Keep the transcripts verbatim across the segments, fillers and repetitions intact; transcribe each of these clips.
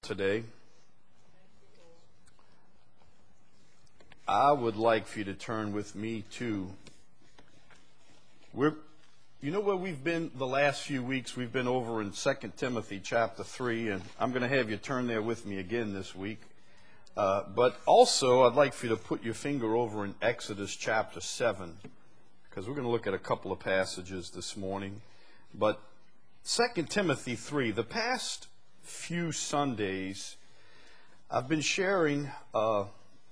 today. I would like for you to turn with me to, we're, you know where we've been the last few weeks? We've been over in Second Timothy chapter three, and I'm going to have you turn there with me again this week. Uh, but also, I'd like for you to put your finger over in Exodus chapter seven, because we're going to look at a couple of passages this morning. But Second Timothy three, the past few Sundays, I've been sharing uh,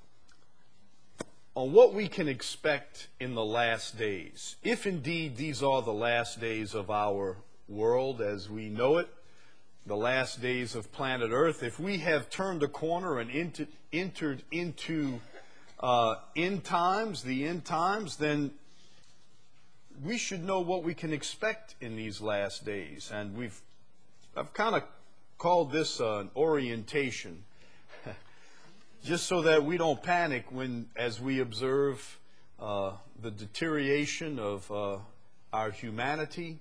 on what we can expect in the last days, if indeed these are the last days of our world as we know it, the last days of planet Earth. If we have turned a corner and into, entered into uh, end times, the end times, then we should know what we can expect in these last days. And we've, I've kind of called this uh, an orientation, just so that we don't panic when, as we observe uh, the deterioration of uh, our humanity,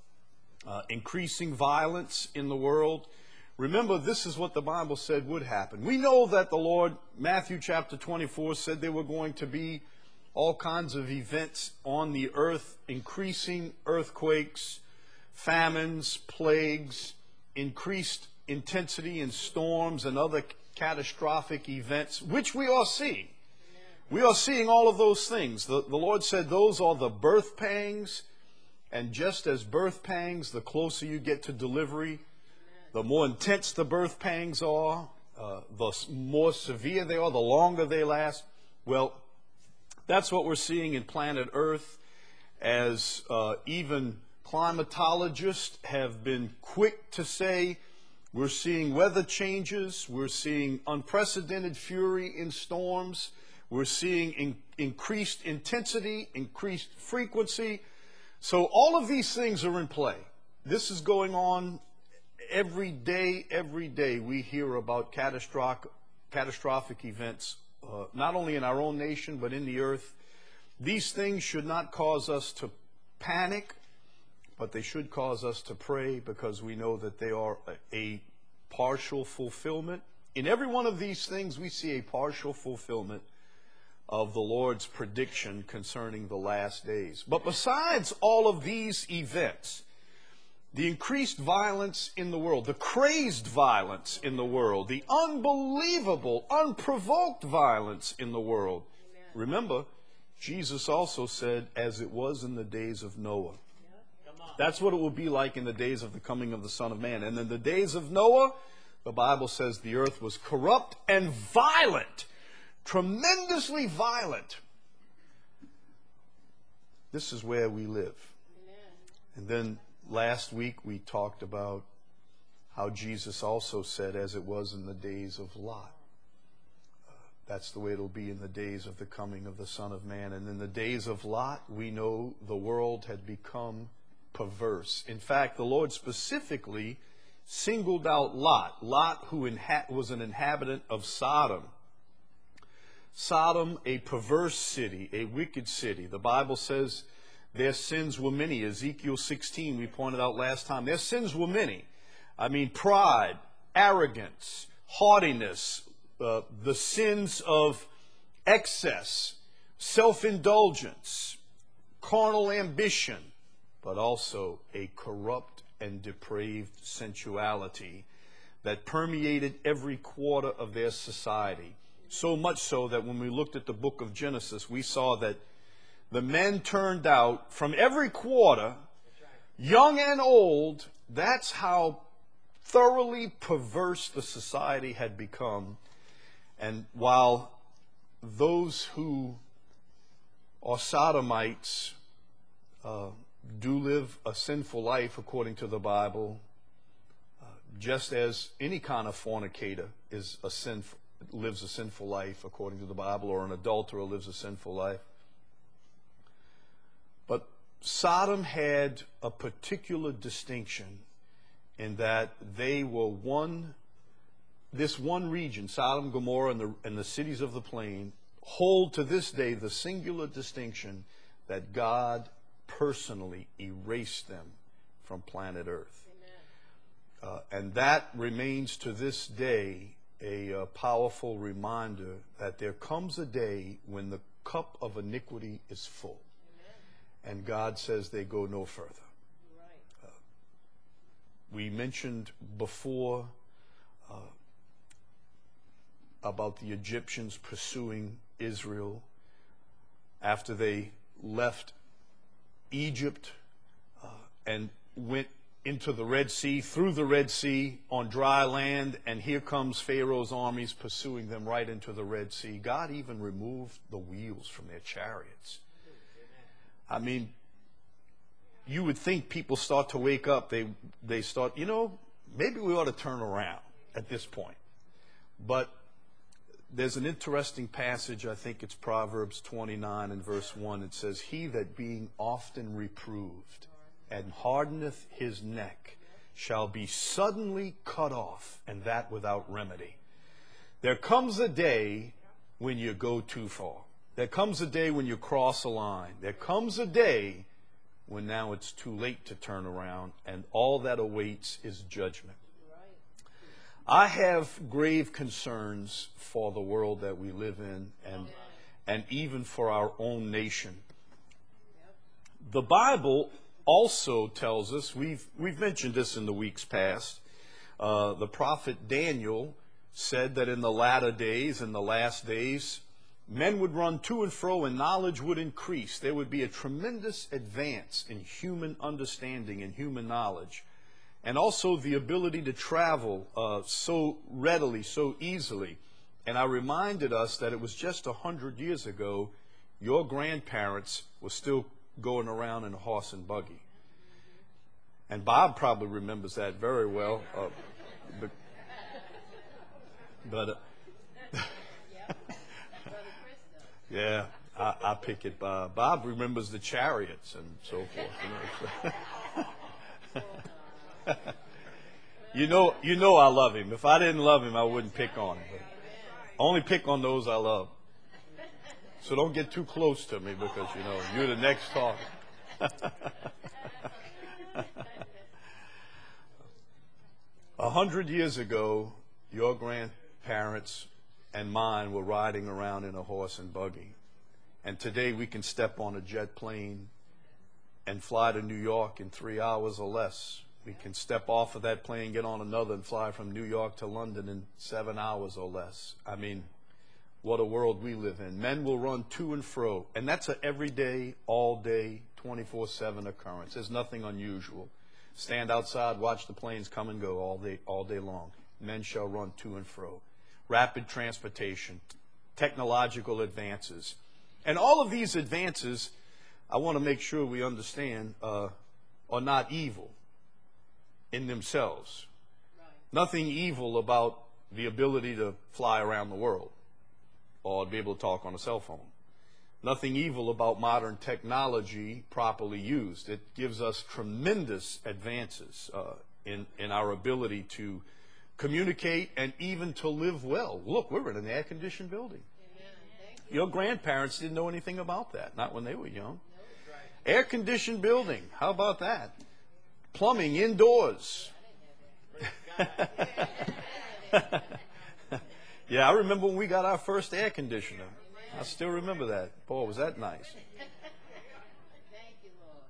uh, increasing violence in the world. Remember, this is what the Bible said would happen. We know that the Lord, Matthew chapter twenty-four, said there were going to be all kinds of events on the earth, increasing earthquakes, famines, plagues, increased intensity in storms and other catastrophic events, which we are seeing. We are seeing all of those things. The, the Lord said those are the birth pangs, and just as birth pangs, the closer you get to delivery, the more intense the birth pangs are, uh, the more severe they are, the longer they last. Well, that's what we're seeing in planet Earth, as uh, even climatologists have been quick to say. We're seeing weather changes. We're seeing unprecedented fury in storms. We're seeing in, increased intensity, increased frequency. So all of these things are in play. This is going on every day, every day. We hear about catastrophic, catastrophic events, uh, not only in our own nation, but in the earth. These things should not cause us to panic, but they should cause us to pray, because we know that they are a, a partial fulfillment. In every one of these things, we see a partial fulfillment of the Lord's prediction concerning the last days. But besides all of these events, the increased violence in the world, the crazed violence in the world, the unbelievable, unprovoked violence in the world. Remember, Jesus also said, as it was in the days of Noah. That's what it will be like in the days of the coming of the Son of Man. And in the days of Noah, the Bible says the earth was corrupt and violent, tremendously violent. This is where we live. And then last week we talked about how Jesus also said, as it was in the days of Lot. Uh, that's the way it'll be in the days of the coming of the Son of Man. And in the days of Lot, we know the world had become perverse. In fact, the Lord specifically singled out Lot. Lot, who inha- was an inhabitant of Sodom. Sodom, a perverse city, a wicked city. The Bible says their sins were many. Ezekiel sixteen, we pointed out last time. Their sins were many. I mean, pride, arrogance, haughtiness, uh, the sins of excess, self-indulgence, carnal ambition, but also a corrupt and depraved sensuality that permeated every quarter of their society. So much so that when we looked at the book of Genesis, we saw that the men turned out from every quarter, young and old. That's how thoroughly perverse the society had become. And while those who are sodomites uh, do live a sinful life according to the Bible, uh, just as any kind of fornicator is a sinful, lives a sinful life according to the Bible, or an adulterer lives a sinful life. But Sodom had a particular distinction in that they were one, this one region, Sodom, Gomorrah, and the, and the cities of the plain, hold to this day the singular distinction that God personally erased them from planet Earth. Uh, and that remains to this day a uh, powerful reminder that there comes a day when the cup of iniquity is full. Amen. And God says they go no further. Right. Uh, we mentioned before uh, about the Egyptians pursuing Israel after they left Egypt uh, and went into the Red Sea, through the Red Sea on dry land, and here comes Pharaoh's armies pursuing them right into the Red Sea. God even removed the wheels from their chariots. I mean, you would think people start to wake up. They, they start, you know, maybe we ought to turn around at this point. But there's an interesting passage, I think it's Proverbs twenty-nine and verse one. It says, "He that being often reproved and hardeneth his neck shall be suddenly cut off, and that without remedy." There comes a day when you go too far. There comes a day when you cross a line. There comes a day when now it's too late to turn around, and all that awaits is judgment. I have grave concerns for the world that we live in, and and even for our own nation. The Bible also tells us, we've we've mentioned this in the weeks past, uh, the prophet Daniel said that in the latter days, in the last days, men would run to and fro and knowledge would increase. There would be a tremendous advance in human understanding and human knowledge, and also the ability to travel uh, so readily, so easily. And I reminded us that it was just a hundred years ago, your grandparents were still going around in a horse and buggy. And Bob probably remembers that very well. Uh, but but uh, yeah, I, I pick it. Bob. Bob remembers the chariots and so forth. You know, so. you know, you know, I love him. If I didn't love him, I wouldn't pick on him. But I only pick on those I love. So don't get too close to me because, you know, you're the next talker. A hundred years ago, your grandparents and mine were riding around in a horse and buggy. And today we can step on a jet plane and fly to New York in three hours or less. We can step off of that plane, get on another, and fly from New York to London in seven hours or less. I mean, what a world we live in. Men will run to and fro, and that's an everyday, all-day, twenty-four seven occurrence. There's nothing unusual. Stand outside, watch the planes come and go all day, all day long. Men shall run to and fro. Rapid transportation, technological advances. And all of these advances, I want to make sure we understand, uh, are not evil in themselves. Right. Nothing evil about the ability to fly around the world or to be able to talk on a cell phone. Nothing evil about modern technology properly used. It gives us tremendous advances uh, in, in our ability to communicate and even to live well. Look, we're in an air-conditioned building. Your grandparents didn't know anything about that, not when they were young. Air-conditioned building, how about that? Plumbing indoors. Yeah, I remember when we got our first air conditioner. I still remember that. Boy, was that nice. Thank you, Lord.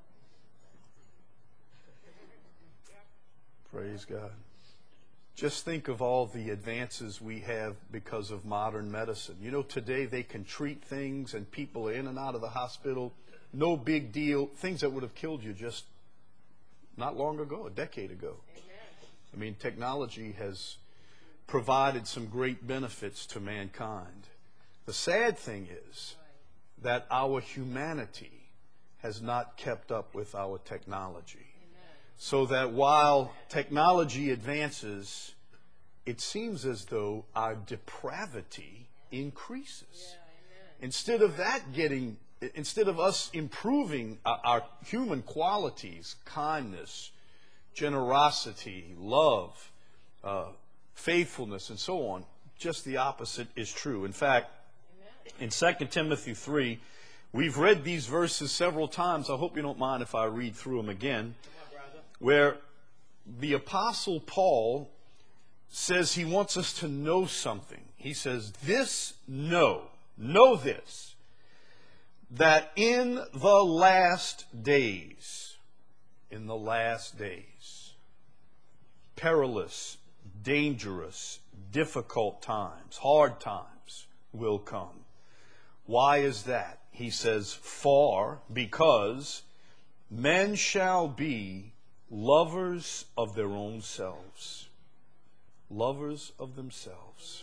Praise God. Just think of all the advances we have because of modern medicine. You know, today they can treat things and people are in and out of the hospital. No big deal. Things that would have killed you just not long ago, a decade ago. I mean, technology has provided some great benefits to mankind. The sad thing is that our humanity has not kept up with our technology. So that while technology advances, it seems as though our depravity increases. Instead of that getting, instead of us improving our, our human qualities, kindness, generosity, love, uh, faithfulness, and so on, just the opposite is true. In fact, in Second Timothy three, we've read these verses several times. I hope you don't mind if I read through them again, where the Apostle Paul says he wants us to know something. He says, this know, know this, that in the last days, in the last days, perilous, dangerous, difficult times, hard times will come. Why is that? He says, for, because men shall be lovers of their own selves. Lovers of themselves.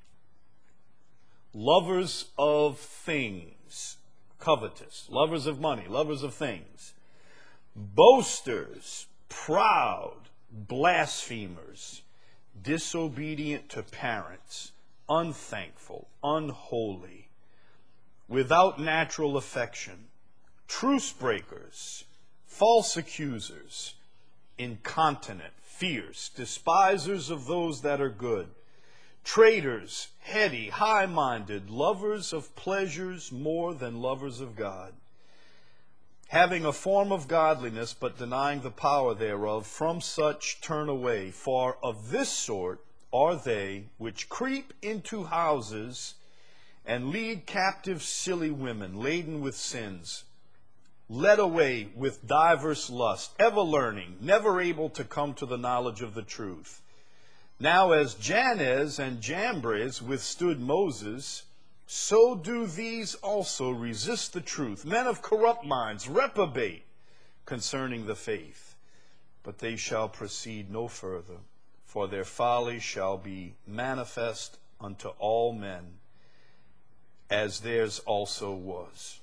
Lovers of things. Covetous. Lovers of money. Lovers of things. Boasters. Proud. Blasphemers. Disobedient to parents. Unthankful. Unholy. Without natural affection. Truce breakers. False accusers. Incontinent. Fierce. Despisers of those that are good. Traitors, heady, high-minded, lovers of pleasures more than lovers of God, having a form of godliness, but denying the power thereof. From such turn away. For of this sort are they which creep into houses and lead captive silly women, laden with sins, led away with diverse lusts, ever learning, never able to come to the knowledge of the truth. Now as Jannes and Jambres withstood Moses, so do these also resist the truth. Men of corrupt minds, reprobate concerning the faith. But they shall proceed no further, for their folly shall be manifest unto all men, as theirs also was.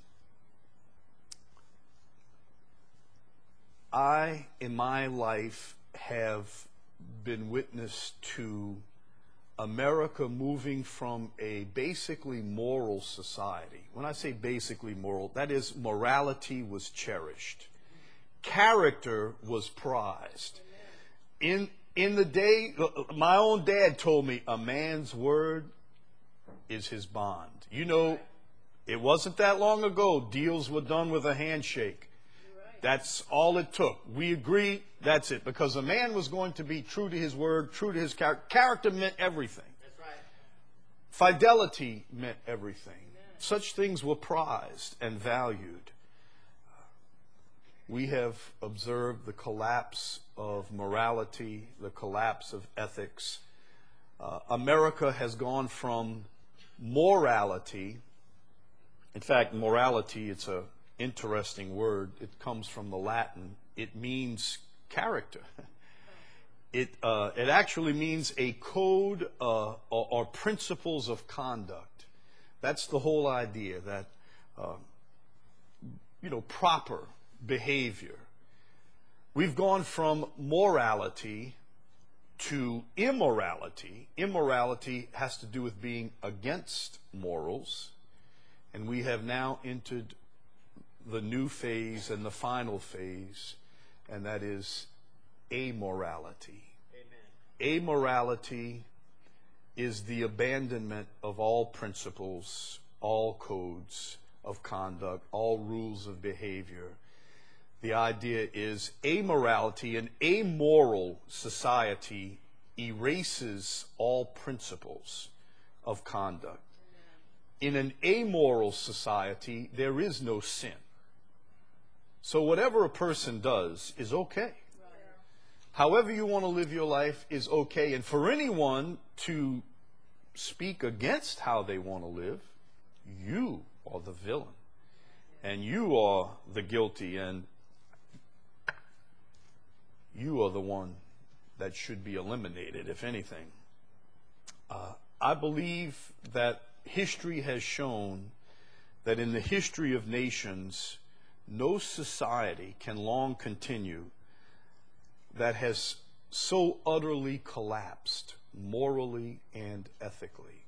I, in my life, have been witness to America moving from a basically moral society. When I say basically moral, that is, morality was cherished. Character was prized. In, in the day, my own dad told me, a man's word is his bond. You know, it wasn't that long ago, deals were done with a handshake. That's all it took. We agree, that's it. Because a man was going to be true to his word, true to his character. Character meant everything. That's right. Fidelity meant everything. Amen. Such things were prized and valued. We have observed the collapse of morality, the collapse of ethics. Uh, America has gone from morality. In fact, morality, it's a interesting word. It comes from the Latin. It means character. It uh, it actually means a code uh, or, or principles of conduct. That's the whole idea, that uh, you know, proper behavior. We've gone from morality to immorality. Immorality has to do with being against morals, and we have now entered the new phase and the final phase, and that is amorality. Amen. Amorality is the abandonment of all principles, all codes of conduct, all rules of behavior. The idea is amorality, an amoral society erases all principles of conduct. In an amoral society, there is no sin. So whatever a person does is okay. Right. However you want to live your life is okay. And for anyone to speak against how they want to live, you are the villain. And you are the guilty. And you are the one that should be eliminated, if anything. Uh, I believe that history has shown that in the history of nations, no society can long continue that has so utterly collapsed morally and ethically.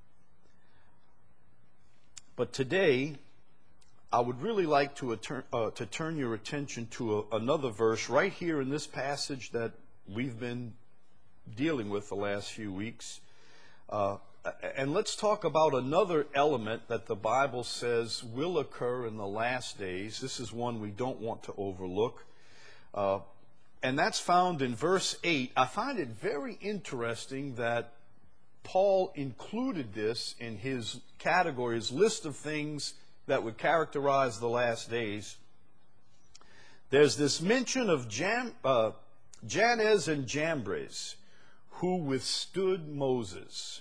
But today, I would really like to, attur- uh, to turn your attention to a, another verse right here in this passage that we've been dealing with the last few weeks. Uh, and let's talk about another element that the Bible says will occur in the last days. This is one we don't want to overlook. Uh, and that's found in verse eight. I find it very interesting that Paul included this in his category, his list of things that would characterize the last days. There's this mention of Jam, uh, Jannes and Jambres, who withstood Moses.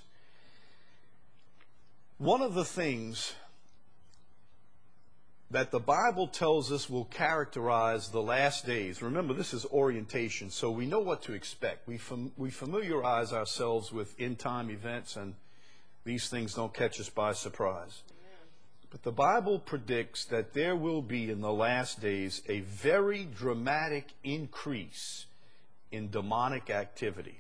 One of the things that the Bible tells us will characterize the last days. Remember, this is orientation, so we know what to expect. We, fam- we familiarize ourselves with end-time events, and these things don't catch us by surprise. But the Bible predicts that there will be in the last days a very dramatic increase in demonic activity.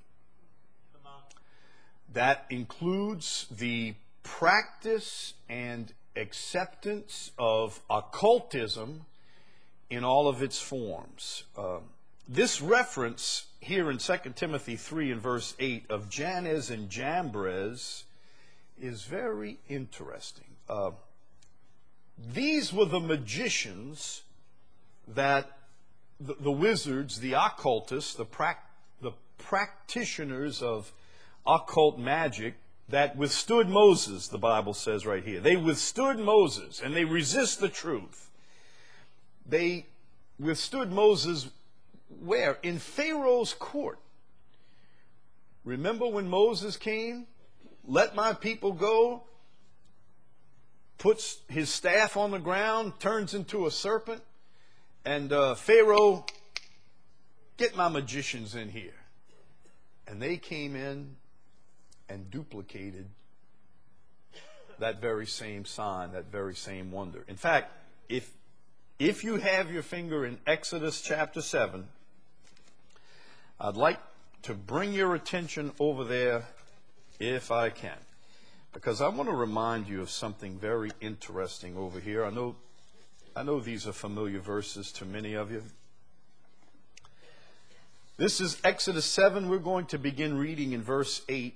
That includes the practice and acceptance of occultism in all of its forms. Uh, this reference here in Second Timothy three and verse eight of Jannes and Jambres is very interesting. Uh, these were the magicians that the, the wizards, the occultists, the, prac- the practitioners of occult magic that withstood Moses, the Bible says right here. They withstood Moses, and they resist the truth. They withstood Moses where? In Pharaoh's court. Remember when Moses came? Let my people go. Puts his staff on the ground, turns into a serpent. And uh, Pharaoh, get my magicians in here. And they came in and duplicated that very same sign, that very same wonder. In fact, if if you have your finger in Exodus chapter seven, I'd like to bring your attention over there if I can, because I want to remind you of something very interesting over here. I know I know these are familiar verses to many of you. This is Exodus seven. We're going to begin reading in verse eight.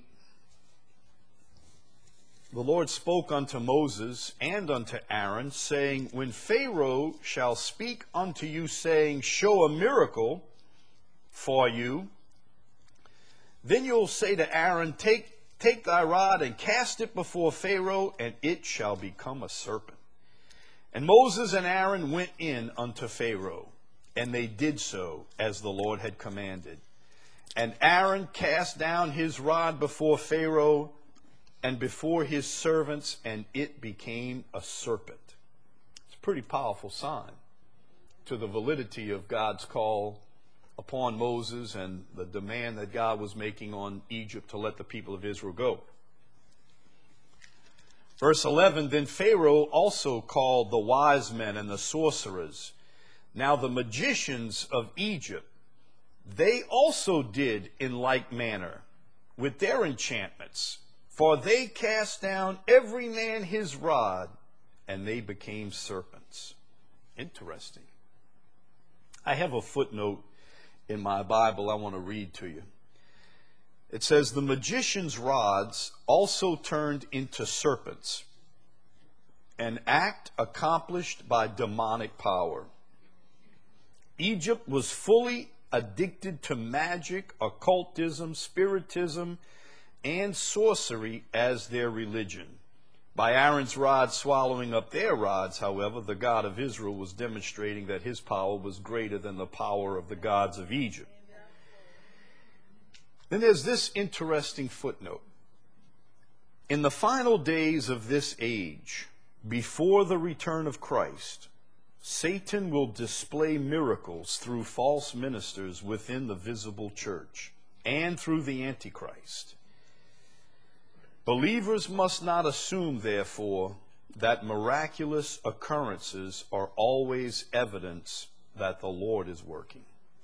The Lord spoke unto Moses and unto Aaron, saying, When Pharaoh shall speak unto you, saying, Show a miracle for you, then you'll say to Aaron, Take, take thy rod and cast it before Pharaoh, and it shall become a serpent. And Moses and Aaron went in unto Pharaoh, and they did so as the Lord had commanded. And Aaron cast down his rod before Pharaoh, and before his servants, and it became a serpent. It's a pretty powerful sign to the validity of God's call upon Moses and the demand that God was making on Egypt to let the people of Israel go. Verse eleven, Then Pharaoh also called the wise men and the sorcerers. Now the magicians of Egypt, they also did in like manner with their enchantments. For they cast down every man his rod, and they became serpents. Interesting. I have a footnote in my Bible I want to read to you. It says, The magicians' rods also turned into serpents, an act accomplished by demonic power. Egypt was fully addicted to magic, occultism, spiritism, and sorcery as their religion. By Aaron's rod swallowing up their rods, however, the God of Israel was demonstrating that his power was greater than the power of the gods of Egypt. Then there's this interesting footnote. In the final days of this age, before the return of Christ, Satan will display miracles through false ministers within the visible church and through the Antichrist. Believers must not assume, therefore, that miraculous occurrences are always evidence that the Lord is working.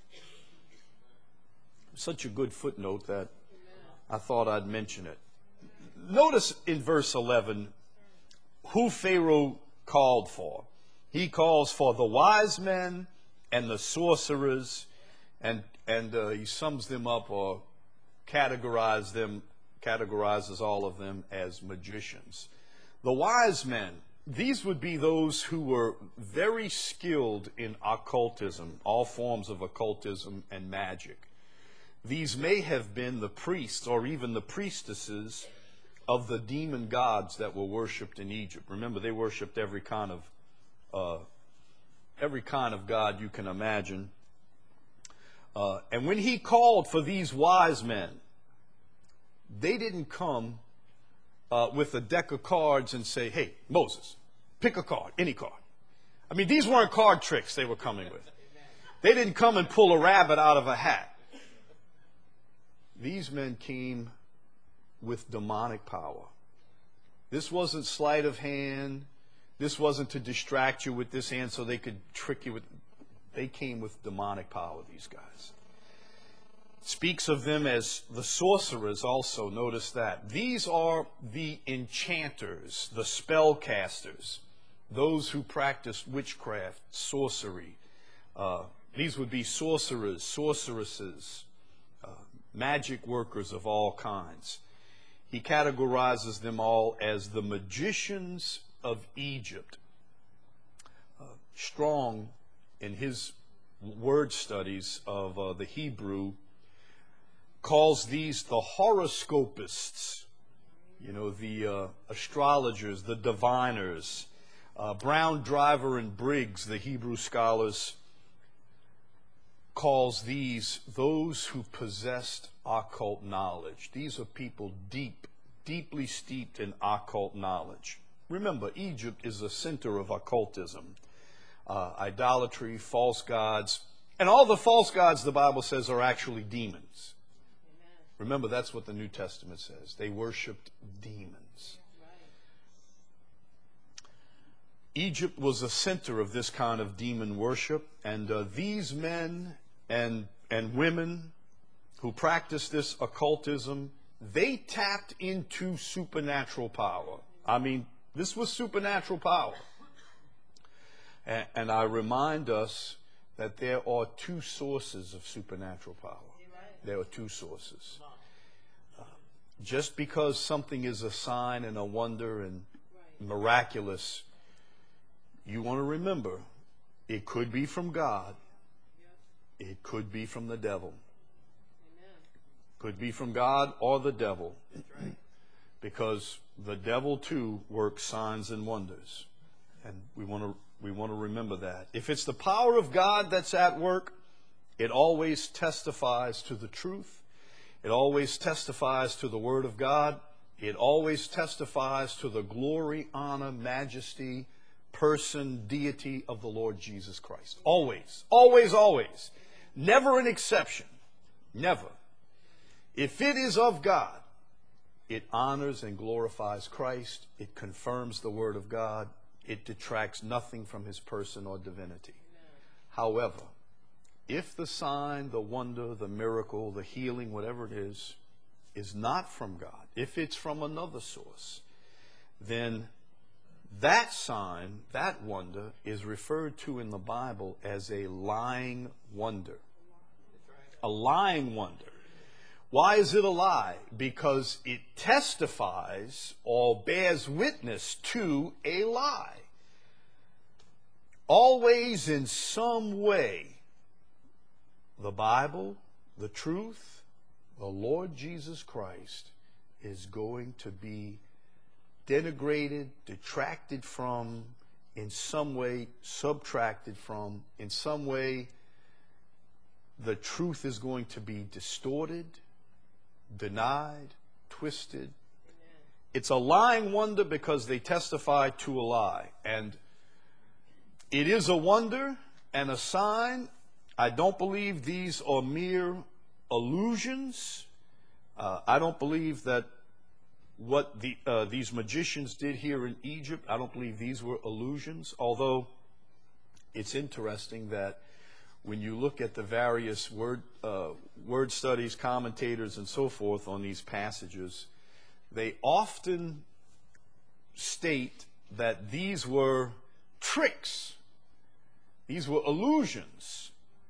Such a good footnote that I thought I'd mention it. Notice in verse eleven who Pharaoh called for. He calls for the wise men and the sorcerers, and and uh, he sums them up or categorize them, categorizes all of them as magicians. The wise men these would be those who were very skilled in occultism, all forms of occultism and magic. These may have been the priests or even the priestesses of the demon gods that were worshipped in Egypt. Remember, they worshipped every kind of uh, every kind of god you can imagine. Uh, and when he called for these wise men, they didn't come uh, with a deck of cards and say, "Hey, Moses, pick a card, any card." I mean, these weren't card tricks they were coming with. They didn't come and pull a rabbit out of a hat. These men came with demonic power. This wasn't sleight of hand. This wasn't to distract you with this hand so they could trick you with. They came with demonic power, these guys. Speaks of them as the sorcerers also. Notice that. These are the enchanters, the spellcasters, those who practice witchcraft, sorcery. Uh, these would be sorcerers, sorceresses, uh, magic workers of all kinds. He categorizes them all as the magicians of Egypt. Uh, Strong, in his word studies of uh, the Hebrew, calls these the horoscopists, you know, the uh, astrologers, the diviners. Uh, Brown, Driver, and Briggs, the Hebrew scholars, calls these those who possessed occult knowledge. These are people deep, deeply steeped in occult knowledge. Remember, Egypt is a center of occultism, uh, idolatry, false gods, and all the false gods, the Bible says, are actually demons. Amen. Remember, that's what the New Testament says. They worshipped demons. Right. Egypt was a center of this kind of demon worship, and uh, these men and and women who practiced this occultism, they tapped into supernatural power. I mean, this was supernatural power. And, and I remind us that there are two sources of supernatural power. There are two sources. Uh, just because something is a sign and a wonder and miraculous, you want to remember, it could be from God. It could be from the devil. Could be from God or the devil. Because the devil too works signs and wonders. And we want to we want to remember that. If it's the power of God that's at work, it always testifies to the truth. It always testifies to the Word of God. It always testifies to the glory, honor, majesty, person, deity of the Lord Jesus Christ. Always, always, always. Never an exception. Never. If it is of God, it honors and glorifies Christ. It confirms the Word of God. It detracts nothing from His person or divinity. However, if the sign, the wonder, the miracle, the healing, whatever it is, is not from God, if it's from another source, then that sign, that wonder, is referred to in the Bible as a lying wonder. A lying wonder. Why is it a lie? Because it testifies or bears witness to a lie. Always in some way, the Bible, the truth, the Lord Jesus Christ is going to be denigrated, detracted from, in some way subtracted from, in some way the truth is going to be distorted, denied, twisted. Amen. It's a lying wonder because they testify to a lie. And it is a wonder and a sign. I don't believe these are mere illusions. Uh, I don't believe that what the, uh, these magicians did here in Egypt, I don't believe these were illusions. Although it's interesting that when you look at the various word uh, word studies, commentators, and so forth on these passages, they often state that these were tricks, these were illusions,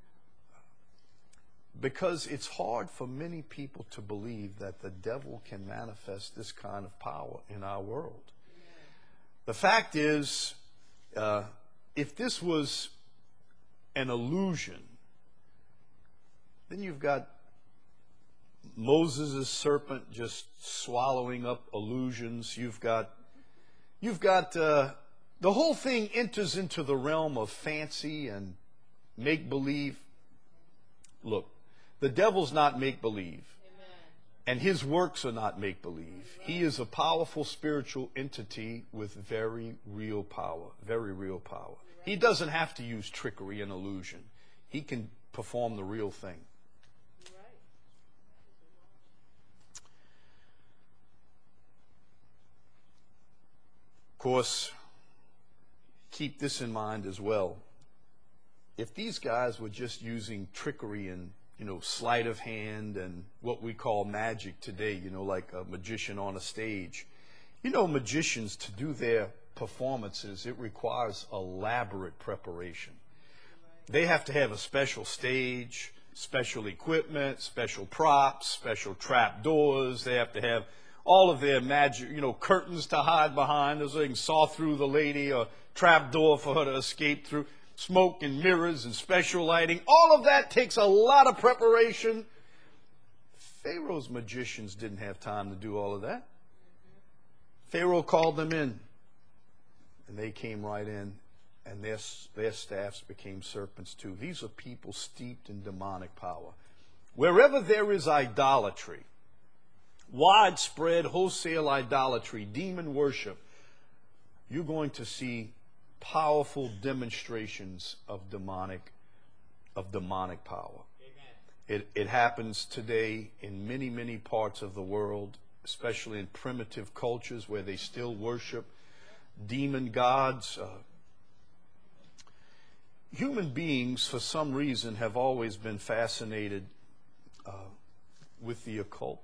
because it's hard for many people to believe that the devil can manifest this kind of power in our world. The fact is, uh, if this was an illusion, then you've got Moses' serpent just swallowing up illusions. You've got, you've got, uh, the whole thing enters into the realm of fancy and make-believe. Look, the devil's not make-believe. And his works are not make-believe. He is a powerful spiritual entity with very real power, very real power. He doesn't have to use trickery and illusion. He can perform the real thing. Of course, keep this in mind as well. If these guys were just using trickery and you know, sleight of hand and what we call magic today, you know, like a magician on a stage. You know, magicians, to do their performances, it requires elaborate preparation. They have to have a special stage, special equipment, special props, special trap doors. They have to have all of their magic, you know, curtains to hide behind so they can saw through the lady, or trap door for her to escape through. Smoke and mirrors and special lighting. All of that takes a lot of preparation. Pharaoh's magicians didn't have time to do all of that. Pharaoh called them in, and they came right in, and their, their staffs became serpents too. These are people steeped in demonic power. Wherever there is idolatry, widespread wholesale idolatry, demon worship, you're going to see powerful demonstrations of demonic of demonic power. It, it happens today in many, many parts of the world, especially in primitive cultures where they still worship demon gods. Uh, human beings, for some reason, have always been fascinated uh, with the occult.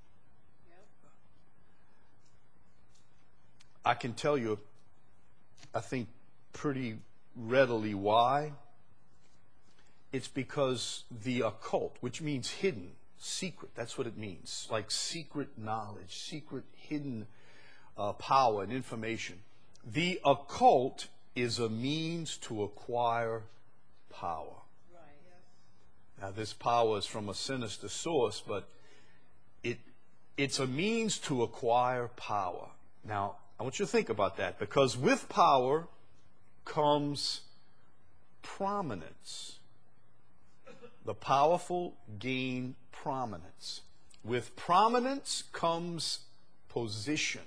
I can tell you, I think, pretty readily why. It's because the occult, which means hidden, secret, that's what it means, like secret knowledge, secret hidden uh, power and information. The occult is a means to acquire power. Right, yes. Now this power is from a sinister source, but it it's a means to acquire power. Now I want you to think about that, because with power comes prominence. The powerful gain prominence. With prominence comes position.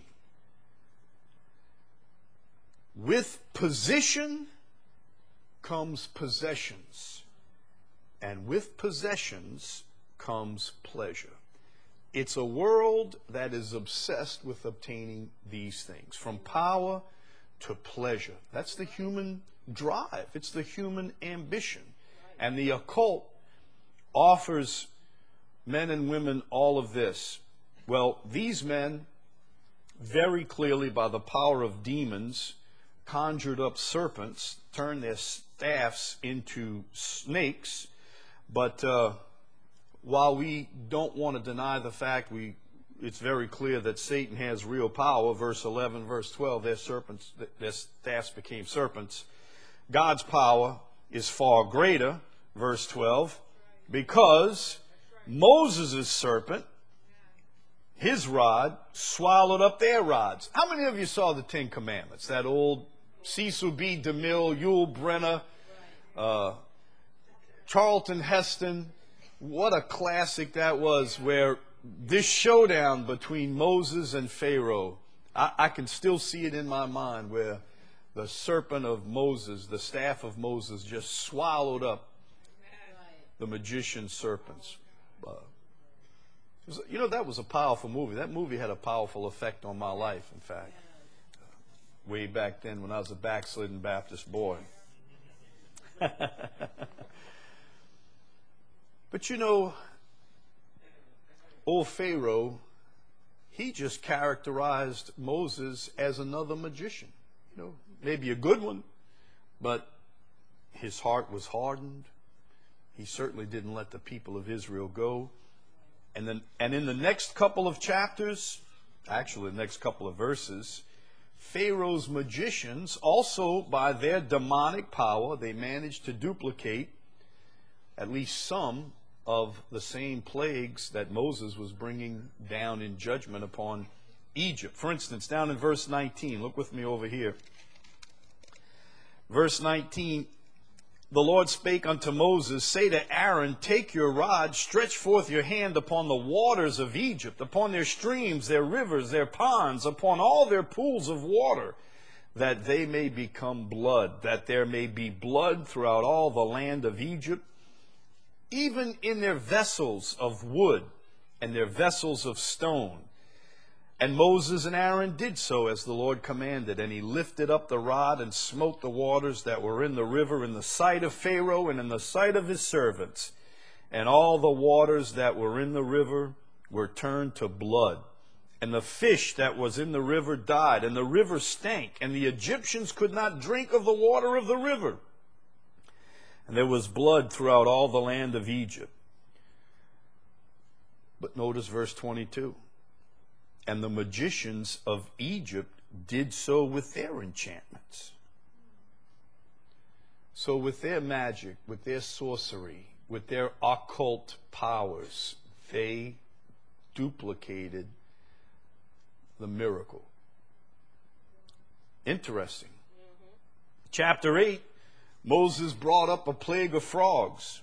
With position comes possessions. And with possessions comes pleasure. It's a world that is obsessed with obtaining these things, from power to pleasure. That's the human drive. It's the human ambition. And the occult offers men and women all of this. Well, these men, very clearly by the power of demons, conjured up serpents, turned their staffs into snakes. But uh, while we don't want to deny the fact, we it's very clear that Satan has real power. Verse eleven, verse twelve, their serpents, their staffs became serpents. God's power is far greater, verse twelve, because Moses' serpent, his rod, swallowed up their rods. How many of you saw the Ten Commandments? That old Cecil B. DeMille, Yul Brynner, uh, Charlton Heston. What a classic that was, where this showdown between Moses and Pharaoh, I, I can still see it in my mind, where the serpent of Moses, the staff of Moses, just swallowed up the magician serpents. Uh, it was, you know, that was a powerful movie. That movie had a powerful effect on my life, in fact, uh, way back then when I was a backslidden Baptist boy. But you know, old Pharaoh, he just characterized Moses as another magician. You know, maybe a good one, but his heart was hardened. He certainly didn't let the people of Israel go. And then, and in the next couple of chapters, actually the next couple of verses, Pharaoh's magicians, also by their demonic power, they managed to duplicate at least some of the same plagues that Moses was bringing down in judgment upon Egypt. For instance, down in verse nineteen, look with me over here. Verse nineteen, the Lord spake unto Moses, say to Aaron, take your rod, stretch forth your hand upon the waters of Egypt, upon their streams, their rivers, their ponds, upon all their pools of water, that they may become blood, that there may be blood throughout all the land of Egypt, even in their vessels of wood and their vessels of stone. And Moses and Aaron did so as the Lord commanded, and he lifted up the rod and smote the waters that were in the river in the sight of Pharaoh and in the sight of his servants. And all the waters that were in the river were turned to blood. And the fish that was in the river died, and the river stank, and the Egyptians could not drink of the water of the river. And there was blood throughout all the land of Egypt. But notice verse twenty-two. And the magicians of Egypt did so with their enchantments. So with their magic, with their sorcery, with their occult powers, they duplicated the miracle. Interesting. Mm-hmm. Chapter eight, Moses brought up a plague of frogs.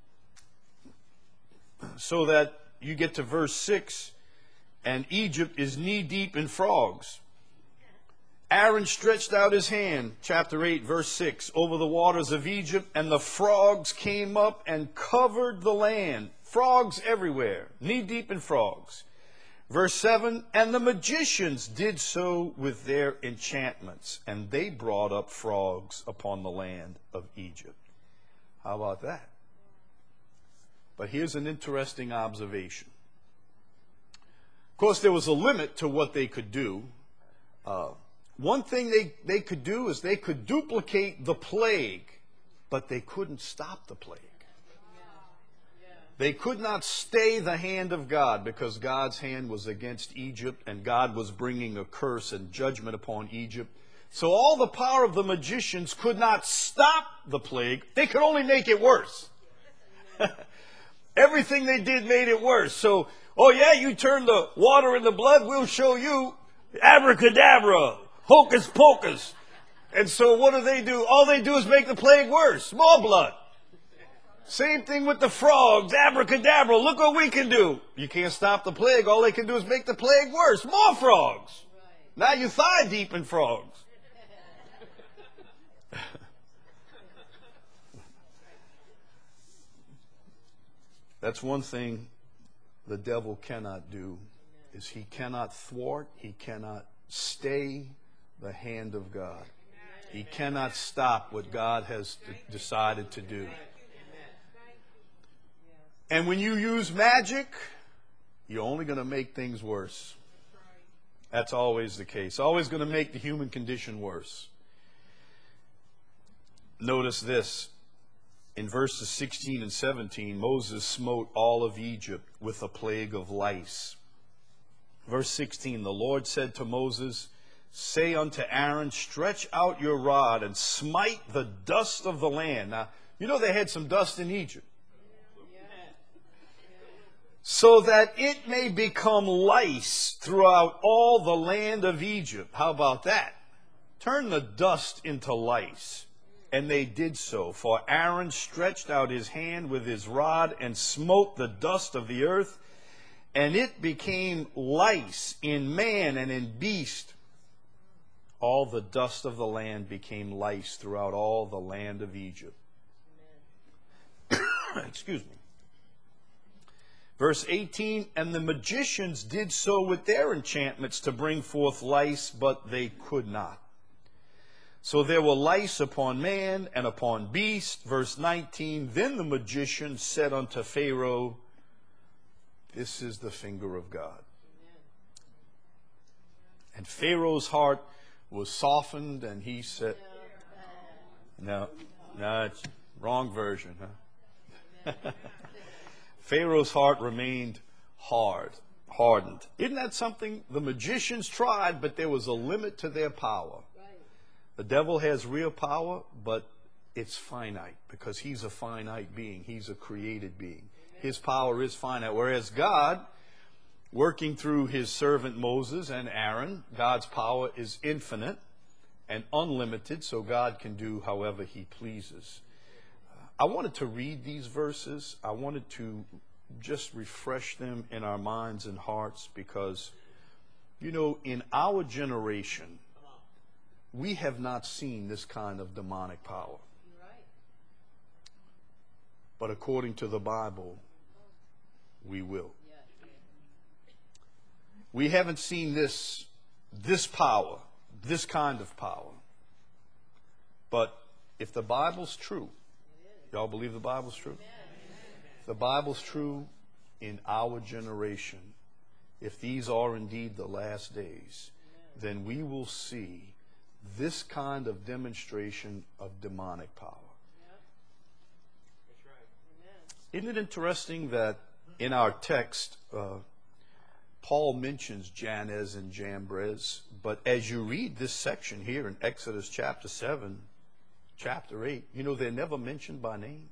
So that you get to verse six, and Egypt is knee-deep in frogs. Aaron stretched out his hand, chapter eight, verse six, over the waters of Egypt, and the frogs came up and covered the land. Frogs everywhere, knee-deep in frogs. Verse seven, and the magicians did so with their enchantments, and they brought up frogs upon the land of Egypt. How about that? But here's an interesting observation. Of course, there was a limit to what they could do. Uh, one thing they, they could do is they could duplicate the plague, but they couldn't stop the plague. They could not stay the hand of God, because God's hand was against Egypt, and God was bringing a curse and judgment upon Egypt. So all the power of the magicians could not stop the plague. They could only make it worse. Everything they did made it worse. So, oh yeah, you turn the water into blood, we'll show you abracadabra, hocus pocus. And so what do they do? All they do is make the plague worse. More blood. Same thing with the frogs, abracadabra. Look what we can do. You can't stop the plague. All they can do is make the plague worse. More frogs. Now you're thigh deep in frogs. That's one thing the devil cannot do, is he cannot thwart, he cannot stay the hand of God. He cannot stop what God has d- decided to do. And when you use magic, you're only going to make things worse. That's always the case. Always going to make the human condition worse. Notice this. In verses sixteen and seventeen, Moses smote all of Egypt with a plague of lice. Verse sixteen, the Lord said to Moses, say unto Aaron, stretch out your rod and smite the dust of the land. Now, you know they had some dust in Egypt. So that it may become lice throughout all the land of Egypt. How about that? Turn the dust into lice. And they did so. For Aaron stretched out his hand with his rod and smote the dust of the earth, and it became lice in man and in beast. All the dust of the land became lice throughout all the land of Egypt. Excuse me. Verse eighteen, and the magicians did so with their enchantments to bring forth lice, but they could not. So there were lice upon man and upon beast. Verse nineteen, then the magician said unto Pharaoh, this is the finger of God. And Pharaoh's heart was softened, and he said, no, no, it's wrong version, huh? Pharaoh's heart remained hard, hardened. Isn't that something? The magicians tried, but there was a limit to their power. Right. The devil has real power, but it's finite because he's a finite being. He's a created being. His power is finite. Whereas God, working through his servant Moses and Aaron, God's power is infinite and unlimited, so God can do however he pleases. I wanted to read these verses. I wanted to just refresh them in our minds and hearts because, you know, in our generation, we have not seen this kind of demonic power. You're right. But according to the Bible, we will. Yeah. We haven't seen this, this power, this kind of power. But if the Bible's true, y'all believe the Bible's true? If the Bible's true in our generation, if these are indeed the last days, then we will see this kind of demonstration of demonic power. That's right. Isn't it interesting that in our text, uh, Paul mentions Jannes and Jambres, but as you read this section here in Exodus chapter seven, chapter eight, you know, they're never mentioned by name.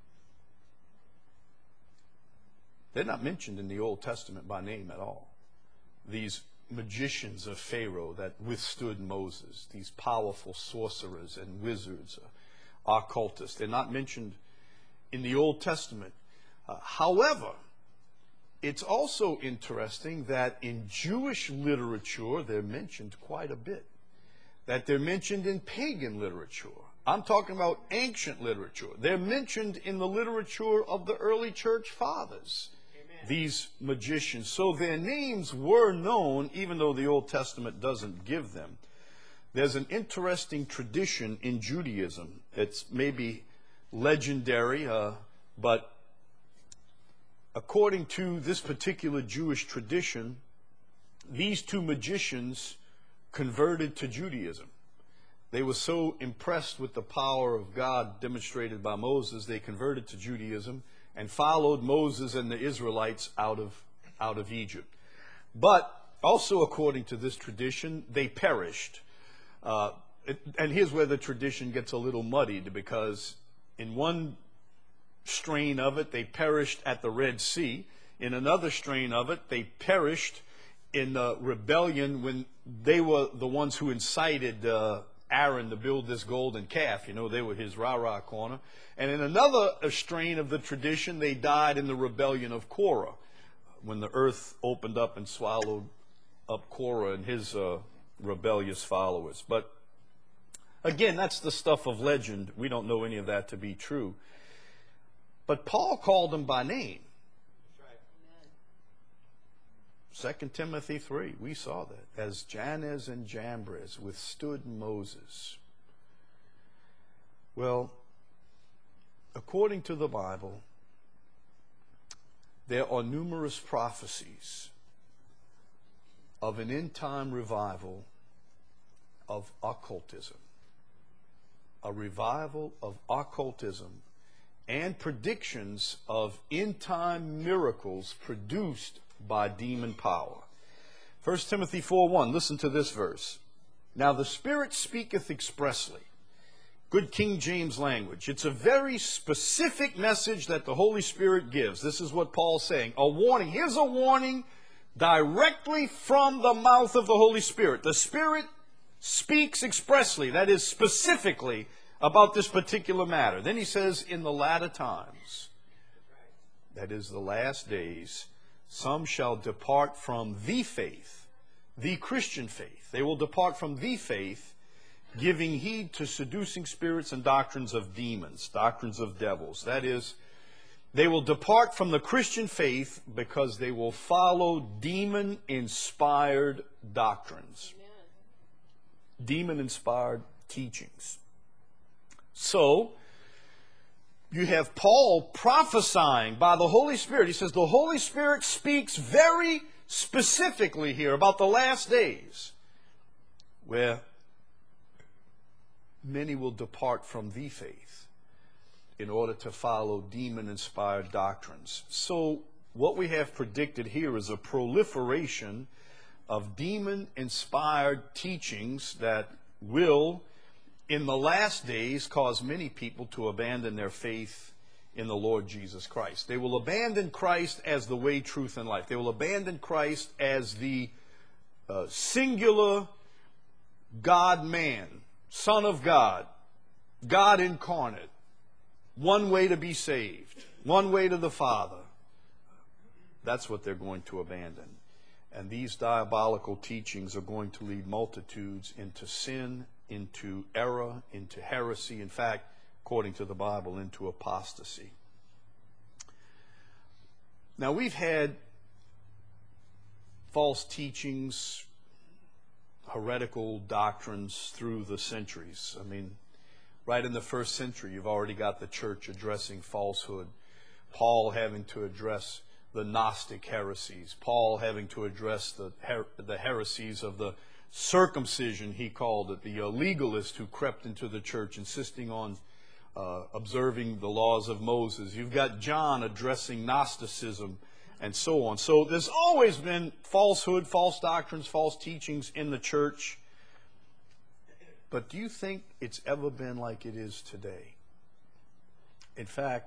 They're not mentioned in the Old Testament by name at all. These magicians of Pharaoh that withstood Moses, these powerful sorcerers and wizards, uh, occultists, they're not mentioned in the Old Testament. Uh, however, it's also interesting that in Jewish literature, they're mentioned quite a bit. That they're mentioned in pagan literature. I'm talking about ancient literature. They're mentioned in the literature of the early church fathers, Amen. These magicians. So their names were known, even though the Old Testament doesn't give them. There's an interesting tradition in Judaism. It's maybe legendary, uh, but according to this particular Jewish tradition, these two magicians converted to Judaism. They were so impressed with the power of God demonstrated by Moses, they converted to Judaism and followed Moses and the Israelites out of, out of Egypt. But also according to this tradition, they perished. Uh, it, and here's where the tradition gets a little muddied, because in one strain of it, they perished at the Red Sea. In another strain of it, they perished in the rebellion when they were the ones who incited uh, Aaron to build this golden calf. You know, they were his rah-rah corner. And in another strain of the tradition, they died in the rebellion of Korah, when the earth opened up and swallowed up Korah and his uh, rebellious followers. But again, that's the stuff of legend. We don't know any of that to be true. But Paul called them by name. Second Timothy three, we saw that. As Jannes and Jambres withstood Moses. Well, according to the Bible, there are numerous prophecies of an end-time revival of occultism. A revival of occultism and predictions of end-time miracles produced by demon power. First Timothy four one, listen to this verse. Now the Spirit speaketh expressly. Good King James language. It's a very specific message that the Holy Spirit gives. This is what Paul's saying. A warning. Here's a warning directly from the mouth of the Holy Spirit. The Spirit speaks expressly, that is specifically, about this particular matter. Then he says, in the latter times, that is the last days, some shall depart from the faith, the Christian faith. They will depart from the faith, giving heed to seducing spirits and doctrines of demons, doctrines of devils. That is, they will depart from the Christian faith because they will follow demon-inspired doctrines, demon-inspired teachings. So, you have Paul prophesying by the Holy Spirit. He says the Holy Spirit speaks very specifically here about the last days, where many will depart from the faith in order to follow demon-inspired doctrines. So what we have predicted here is a proliferation of demon-inspired teachings that will, in the last days, cause many people to abandon their faith in the Lord Jesus Christ. They will abandon Christ as the way, truth, and life. They will abandon Christ as the uh, singular God-man, Son of God, God incarnate, one way to be saved, one way to the Father. That's what they're going to abandon. And these diabolical teachings are going to lead multitudes into sin, into error, into heresy. In fact, according to the Bible, into apostasy. Now, we've had false teachings, heretical doctrines through the centuries. I mean, right in the first century, you've already got the church addressing falsehood. Paul having to address the Gnostic heresies. Paul having to address the, her- the heresies of the circumcision, he called it, the uh, legalist who crept into the church insisting on uh, observing the laws of Moses. You've got John addressing Gnosticism and so on. So there's always been falsehood, false doctrines, false teachings in the church. But do you think it's ever been like it is today? In fact,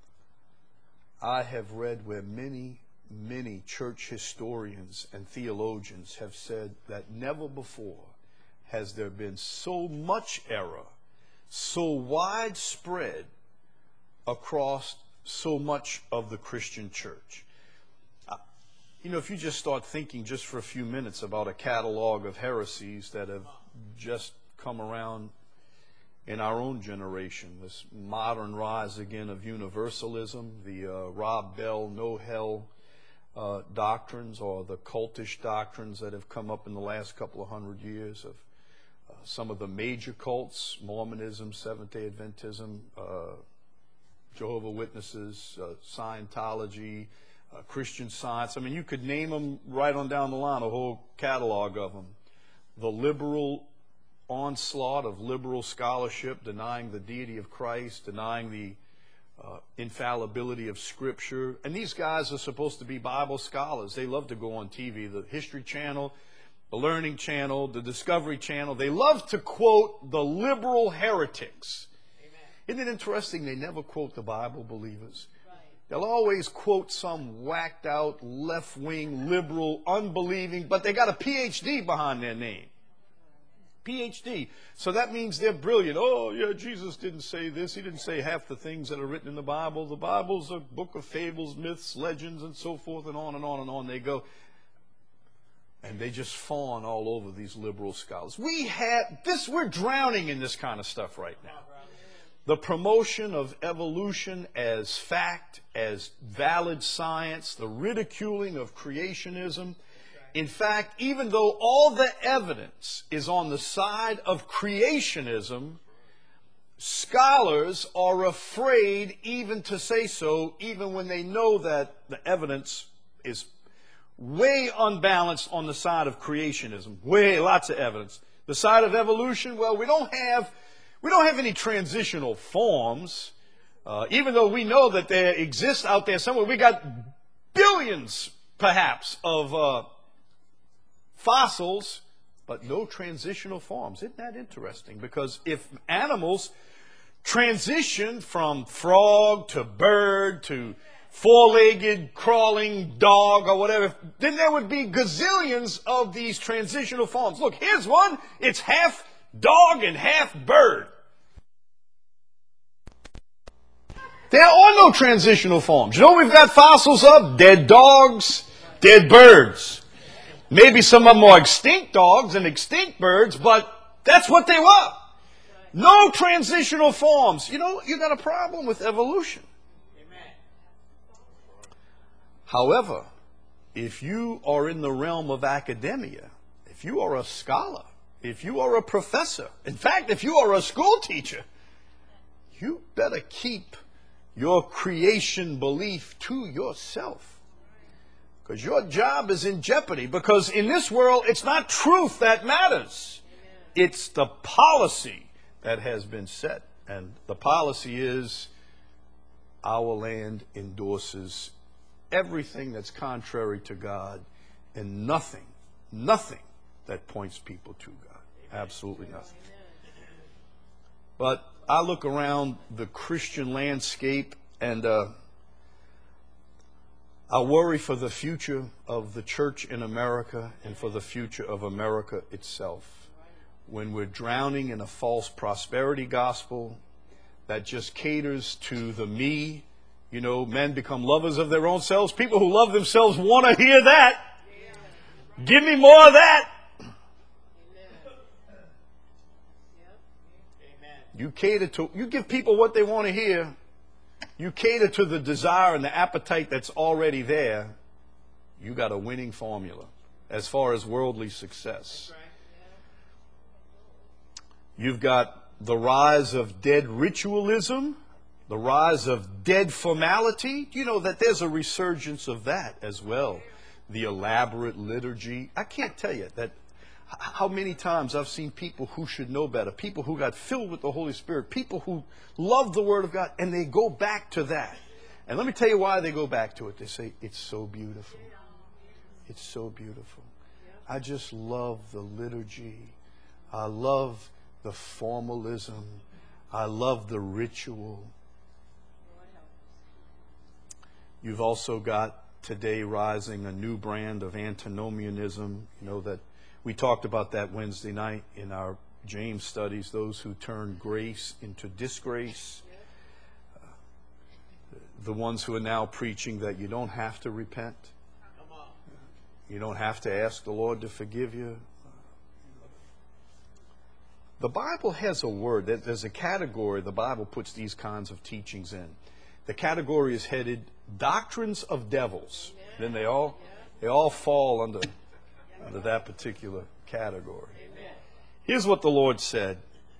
I have read where many, many church historians and theologians have said that never before has there been so much error, so widespread across so much of the Christian church. Uh, you know, if you just start thinking just for a few minutes about a catalog of heresies that have just come around in our own generation, this modern rise again of universalism, the uh, Rob Bell no hell uh, doctrines, or the cultish doctrines that have come up in the last couple of hundred years of uh, some of the major cults, Mormonism, Seventh-day Adventism, uh, Jehovah's Witnesses, uh, Scientology, uh, Christian Science. I mean, you could name them right on down the line, a whole catalog of them. The liberal onslaught of liberal scholarship, denying the deity of Christ, denying the uh, infallibility of Scripture. And these guys are supposed to be Bible scholars. They love to go on T V, the History Channel, the Learning Channel, the Discovery Channel. They love to quote the liberal heretics. Amen. Isn't it interesting? They never quote the Bible believers. Right. They'll always quote some whacked out, left-wing, liberal, unbelieving, but they got a P H D behind their name. P H D. So that means they're brilliant. Oh, yeah, Jesus didn't say this. He didn't say half the things that are written in the Bible. The Bible's a book of fables, myths, legends, and so forth, and on and on and on they go. And they just fawn all over these liberal scholars. We have this, we're drowning in this kind of stuff right now. The promotion of evolution as fact, as valid science, the ridiculing of creationism. In fact, even though all the evidence is on the side of creationism, scholars are afraid even to say so, even when they know that the evidence is way unbalanced on the side of creationism. Way, lots of evidence. The side of evolution, well, we don't have, we don't have any transitional forms, uh, even though we know that there exists out there somewhere. We got billions, perhaps, of uh, fossils, but no transitional forms. Isn't that interesting? Because if animals transition from frog to bird to four-legged crawling dog or whatever, then there would be gazillions of these transitional forms. Look, here's one. It's half dog and half bird. There are no transitional forms. You know what we've got fossils of? Dead dogs, dead birds. Maybe some of them are extinct dogs and extinct birds, but that's what they were. No transitional forms. You know, you got a problem with evolution. Amen. However, if you are in the realm of academia, if you are a scholar, if you are a professor, in fact, if you are a school teacher, you better keep your creation belief to yourself. Because your job is in jeopardy. Because in this world, it's not truth that matters. It's the policy that has been set. And the policy is our land endorses everything that's contrary to God, and nothing, nothing that points people to God. Absolutely nothing. But I look around the Christian landscape, and uh, I worry for the future of the church in America and for the future of America itself. When we're drowning in a false prosperity gospel that just caters to the me, you know, men become lovers of their own selves. People who love themselves want to hear that. Give me more of that. You cater to, you give people what they want to hear. You cater to the desire and the appetite that's already there. You got a winning formula as far as worldly success. You've got the rise of dead ritualism, the rise of dead formality. You know that there's a resurgence of that as well. The elaborate liturgy. I can't tell you that how many times I've seen people who should know better, people who got filled with the Holy Spirit, people who love the Word of God, and they go back to that. And let me tell you why they go back to it. They say, it's so beautiful. It's so beautiful. I just love the liturgy. I love the formalism. I love the ritual. You've also got today rising a new brand of antinomianism, you know, that we talked about that Wednesday night in our James studies, those who turn grace into disgrace. Uh, the ones who are now preaching that you don't have to repent. You don't have to ask the Lord to forgive you. The Bible has a word. There's a category the Bible puts these kinds of teachings in. The category is headed Doctrines of Devils. Then they all they all fall under under that particular category. Here's what the Lord said.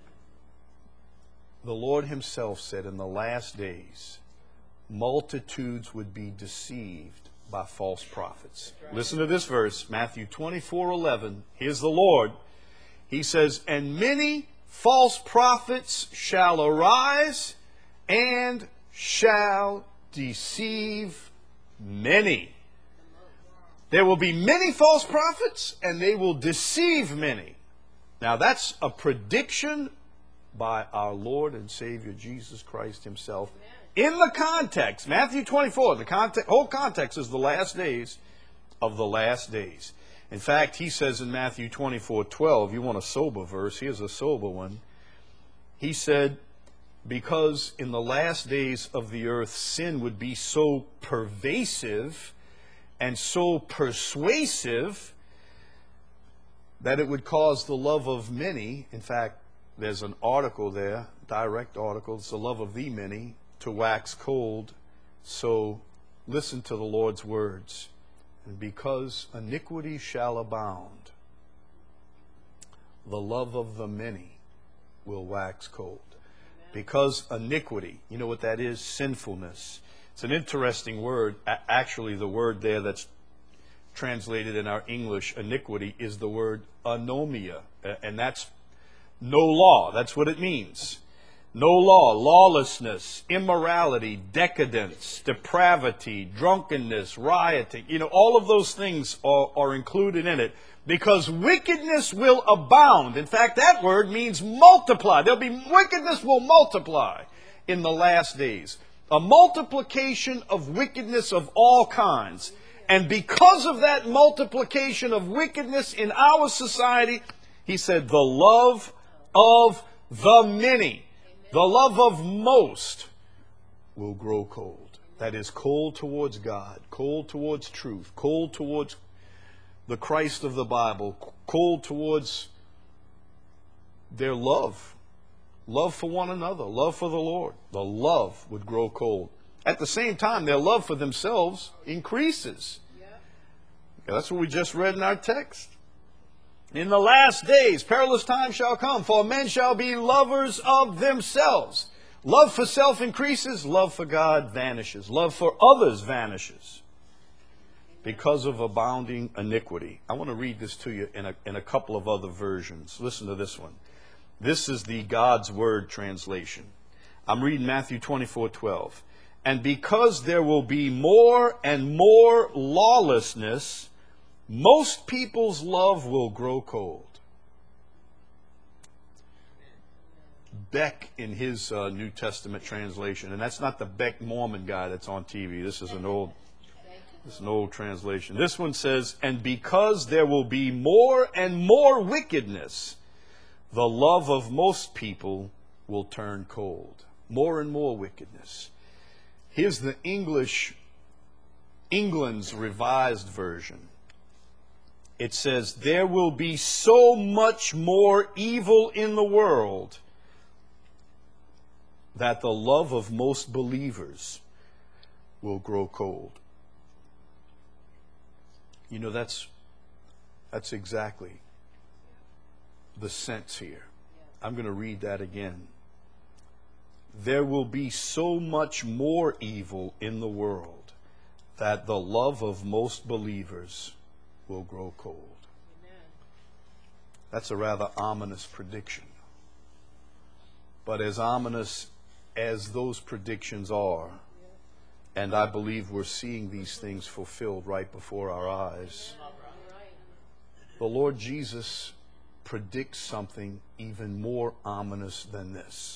The Lord himself said in the last days, multitudes would be deceived by false prophets. Listen to this verse, Matthew twenty-four eleven. Here's the Lord. He says, and many false prophets shall arise and shall deceive many. There will be many false prophets, and they will deceive many. Now, that's a prediction by our Lord and Savior Jesus Christ himself. In the context, Matthew twenty-four, the context, whole context is the last days of the last days. In fact, he says in Matthew twenty-four twelve, you want a sober verse, here's a sober one. He said, because in the last days of the earth, sin would be so pervasive and so persuasive that it would cause the love of many, in fact, there's an article there, direct article, it's the love of the many, to wax cold. So listen to the Lord's words. And because iniquity shall abound, the love of the many will wax cold. Because iniquity, you know what that is? Sinfulness. It's an interesting word. Actually, the word there that's translated in our English, iniquity, is the word anomia. And that's no law. That's what it means. No law, lawlessness, immorality, decadence, depravity, drunkenness, rioting. You know, all of those things are, are included in it. Because wickedness will abound. In fact, that word means multiply. There'll be wickedness will multiply in the last days. A multiplication of wickedness of all kinds. And because of that multiplication of wickedness in our society, he said, the love of the many, the love of most will grow cold. That is, cold towards God, cold towards truth, cold towards the Christ of the Bible, cold towards their love. Love for one another, love for the Lord. The love would grow cold. At the same time, their love for themselves increases. Yeah, that's what we just read in our text. In the last days, perilous times shall come, for men shall be lovers of themselves. Love for self increases, love for God vanishes. Love for others vanishes because of abounding iniquity. I want to read this to you in a, in a couple of other versions. Listen to this one. This is the God's Word translation. I'm reading Matthew twenty-four twelve. And because there will be more and more lawlessness, most people's love will grow cold. Beck in his uh, New Testament translation, and that's not the Beck Mormon guy that's on T V. This is an old, this is an old translation. This one says, "And because there will be more and more wickedness, the love of most people will turn cold." More and more wickedness. Here's the English, England's Revised Version. It says, "There will be so much more evil in the world that the love of most believers will grow cold." You know, that's that's exactly the sense here. I'm going to read that again. There will be so much more evil in the world that the love of most believers will grow cold. Amen. That's a rather ominous prediction. But as ominous as those predictions are, and I believe we're seeing these things fulfilled right before our eyes, the Lord Jesus predicts something even more ominous than this.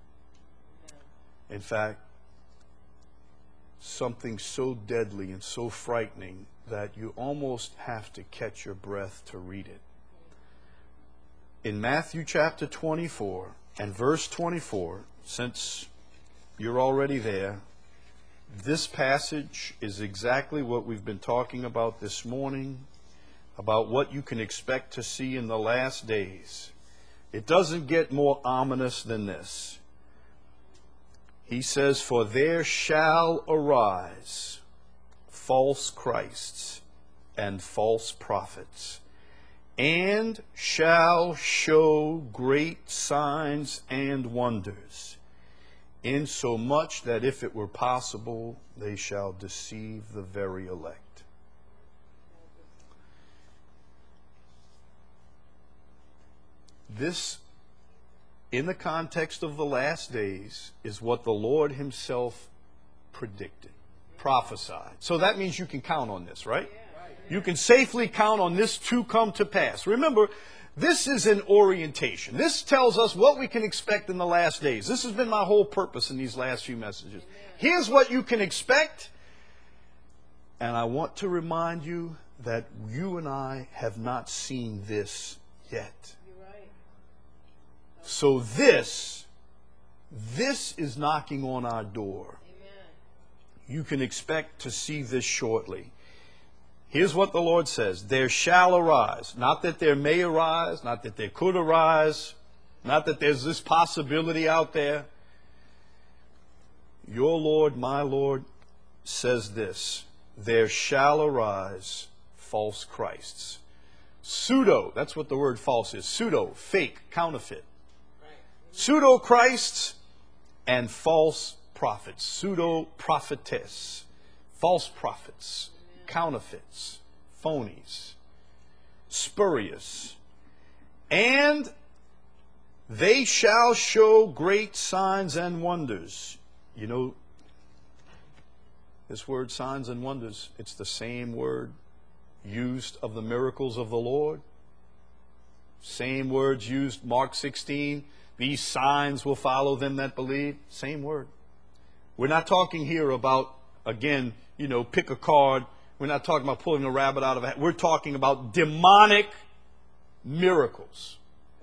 In fact, something so deadly and so frightening that you almost have to catch your breath to read it. In Matthew chapter twenty-four and verse twenty-four, since you're already there, this passage is exactly what we've been talking about this morning, about what you can expect to see in the last days. It doesn't get more ominous than this. He says, "For there shall arise false Christs and false prophets, and shall show great signs and wonders, insomuch that if it were possible, they shall deceive the very elect." This, in the context of the last days, is what the Lord himself predicted, prophesied. So that means you can count on this, right? You can safely count on this to come to pass. Remember, this is an orientation. This tells us what we can expect in the last days. This has been my whole purpose in these last few messages. Here's what you can expect. And I want to remind you that you and I have not seen this yet. So this, this is knocking on our door. You can expect to see this shortly. Here's what the Lord says. There shall arise. Not that there may arise, not that there could arise, not that there's this possibility out there. Your Lord, my Lord, says this. There shall arise false Christs. Pseudo, that's what the word false is. Pseudo, fake, counterfeit. Pseudo Christs and false prophets. Pseudo prophetess. False prophets. Counterfeits, phonies, spurious. And they shall show great signs and wonders. You know, this word signs and wonders, it's the same word used of the miracles of the Lord. Same words used, Mark sixteen. These signs will follow them that believe. Same word. We're not talking here about, again, you know, pick a card. We're not talking about pulling a rabbit out of a hat. We're talking about demonic miracles.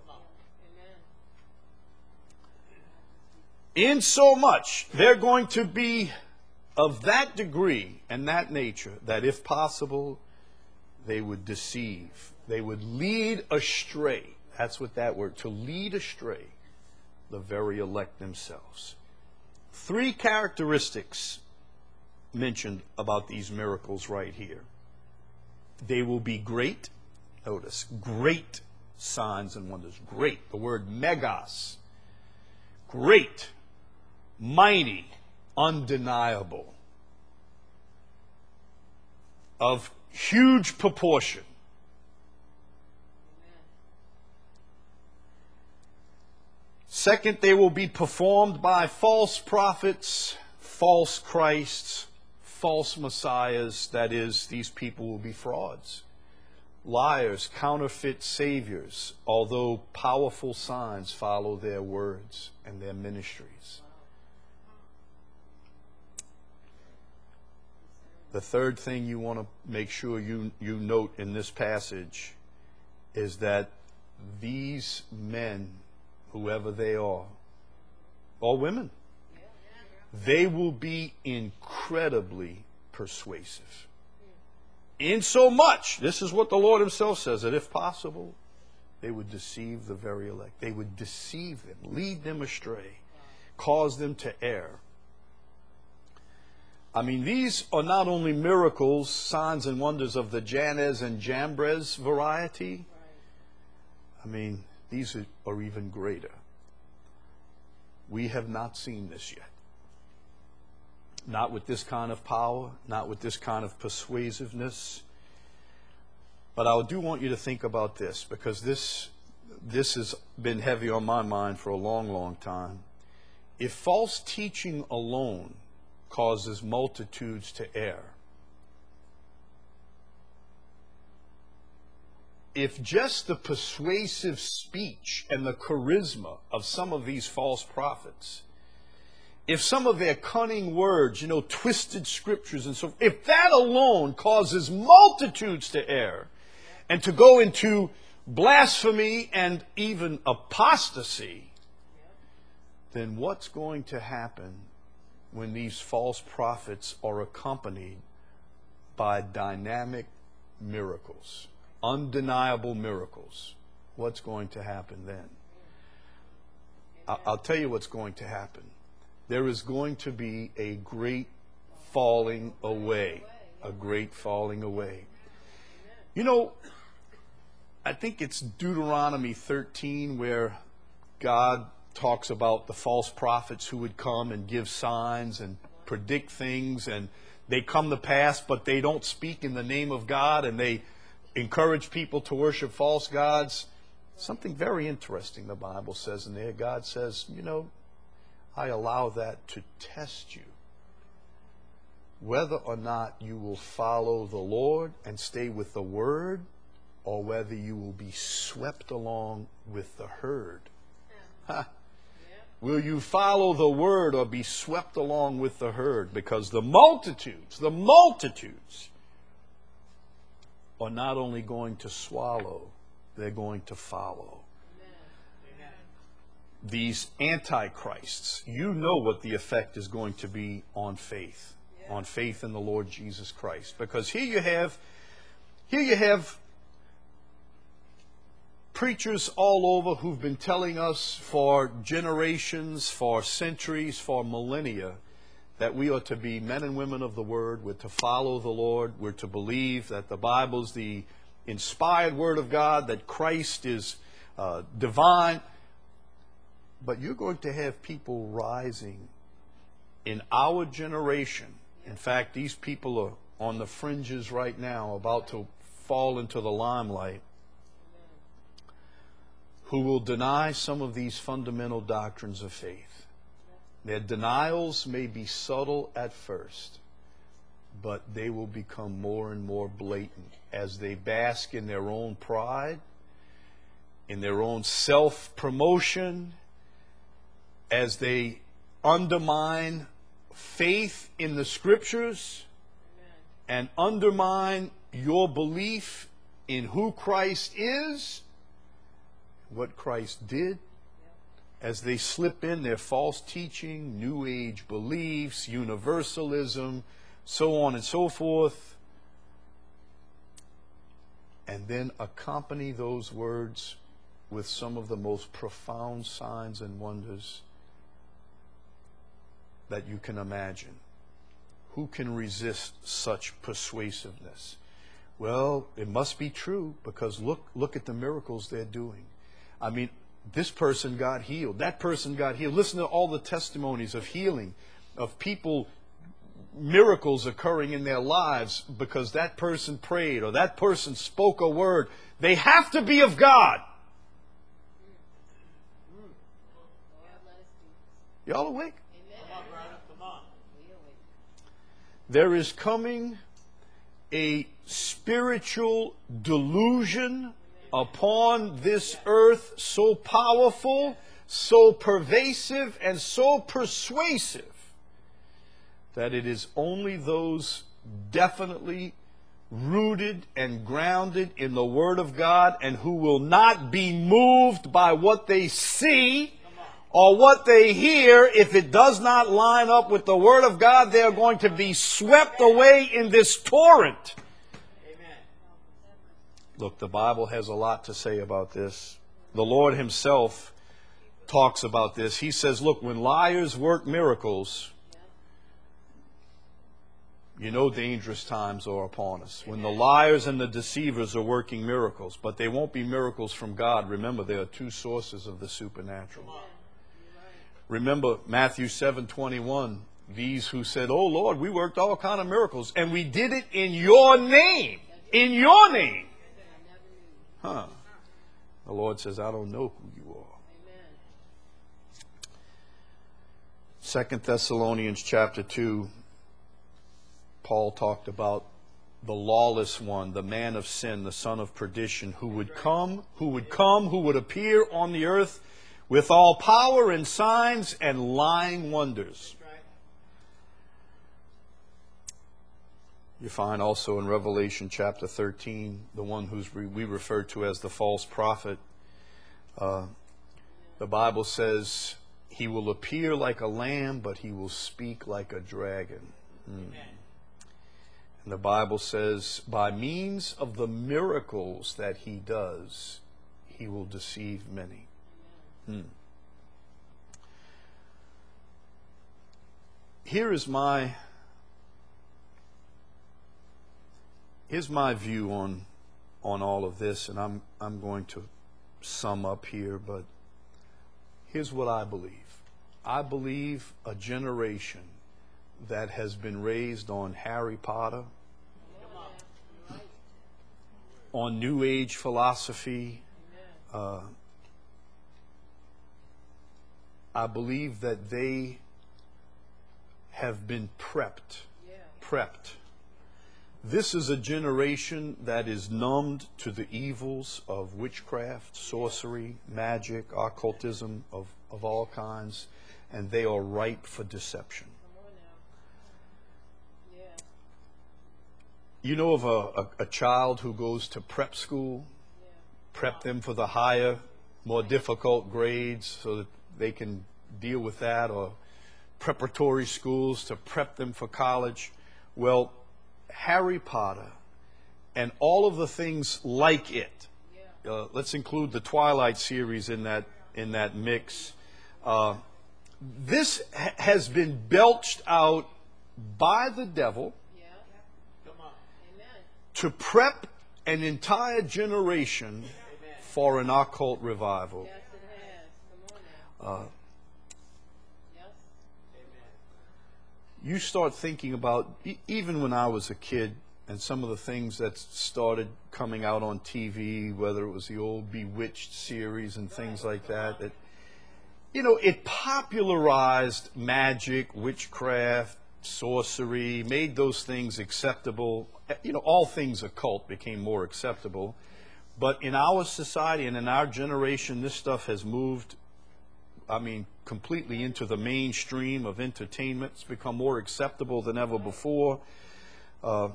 In so much, they're going to be of that degree and that nature that if possible, they would deceive. They would lead astray. That's what that word, to lead astray the very elect themselves. Three characteristics mentioned about these miracles right here. They will be great. Notice, great signs and wonders. Great. The word megas. Great. Mighty. Undeniable. Of huge proportion. Second, they will be performed by false prophets, false Christs, false messiahs. That is, these people will be frauds, liars, counterfeit saviors, although powerful signs follow their words and their ministries. The third thing you want to make sure you, you note in this passage is that these men, whoever they are, or women, they will be incredibly persuasive. In so much, this is what the Lord himself says, that if possible, they would deceive the very elect. They would deceive them, lead them astray, cause them to err. I mean, these are not only miracles, signs and wonders of the Jannes and Jambres variety. I mean, these are, are even greater. We have not seen this yet. Not with this kind of power, not with this kind of persuasiveness. But I do want you to think about this, because this, this has been heavy on my mind for a long, long time. If false teaching alone causes multitudes to err, if just the persuasive speech and the charisma of some of these false prophets, if some of their cunning words, you know, twisted scriptures and so forth, if that alone causes multitudes to err and to go into blasphemy and even apostasy, then what's going to happen when these false prophets are accompanied by dynamic miracles, undeniable miracles? What's going to happen then? I'll tell you what's going to happen. There is going to be a great falling away, a great falling away. You know, I think it's Deuteronomy thirteen where God talks about the false prophets who would come and give signs and predict things, and they come to pass, but they don't speak in the name of God, and they encourage people to worship false gods. Something very interesting the Bible says in there. God says, you know, I allow that to test you, whether or not you will follow the Lord and stay with the Word, or whether you will be swept along with the herd. Ha. Will you follow the Word or be swept along with the herd? Because the multitudes, the multitudes are not only going to swallow, they're going to follow. Amen. These antichrists, you know what the effect is going to be on faith, yeah. on faith in the Lord Jesus Christ. Because here you have, here you have preachers all over who've been telling us for generations, for centuries, for millennia, that we are to be men and women of the Word. We're to follow the Lord. We're to believe that the Bible's the inspired Word of God, that Christ is uh, divine. But you're going to have people rising in our generation. In fact, these people are on the fringes right now, about to fall into the limelight, who will deny some of these fundamental doctrines of faith. Their denials may be subtle at first, but they will become more and more blatant as they bask in their own pride, in their own self-promotion, as they undermine faith in the Scriptures and undermine your belief in who Christ is, what Christ did, as they slip in their false teaching, New Age beliefs, universalism, so on and so forth, and then accompany those words with some of the most profound signs and wonders that you can imagine. Who can resist such persuasiveness? Well, it must be true, because look, look at the miracles they're doing. I mean, this person got healed. That person got healed. Listen to all the testimonies of healing, of people, miracles occurring in their lives because that person prayed or that person spoke a word. They have to be of God. Y'all awake? there is coming a spiritual delusion upon this earth so powerful, so pervasive, and so persuasive that it is only those definitely rooted and grounded in the Word of God and who will not be moved by what they see or what they hear. If it does not line up with the Word of God, they are going to be swept away in this torrent. Amen. Look, the Bible has a lot to say about this. The Lord Himself talks about this. He says, look, when liars work miracles, you know dangerous times are upon us. When the liars and the deceivers are working miracles, but they won't be miracles from God. Remember, there are two sources of the supernatural. Remember Matthew seven twenty-one. These who said, oh Lord, we worked all kind of miracles, and we did it in your name. In your name. Huh. The Lord says, I don't know who you are. Second Thessalonians chapter two. Paul talked about the lawless one, the man of sin, the son of perdition, who would come, who would come, who would appear on the earth with all power and signs and lying wonders. You find also in Revelation chapter thirteen, the one who's we refer to as the false prophet. Uh, the Bible says he will appear like a lamb, but he will speak like a dragon. Mm. And the Bible says, by means of the miracles that he does, he will deceive many. Hmm. Here is my here's my view on on all of this, and I'm I'm going to sum up here, but here's what I believe. I believe a generation that has been raised on Harry Potter, on New Age philosophy. Uh, I believe that they have been prepped. Prepped. This is a generation that is numbed to the evils of witchcraft, sorcery, magic, occultism of, of all kinds, and they are ripe for deception. You know of a, a, a child who goes to prep school, prep them for the higher, more difficult grades so that they can deal with that, or preparatory schools to prep them for college. Well, Harry Potter and all of the things like it, uh, let's include the Twilight series in that in that mix. Uh, this ha- has been belched out by the devil to prep an entire generation for an occult revival. Yes, it has. Come on now. Uh, Yes. you start thinking about, e- even when I was a kid, and some of the things that started coming out on T V, whether it was the old Bewitched series and things like that, that, you know, it popularized magic, witchcraft, sorcery, made those things acceptable. You know, all things occult became more acceptable. But in our society and in our generation, this stuff has moved, I mean, completely into the mainstream of entertainment. It's become more acceptable than ever before. Uh,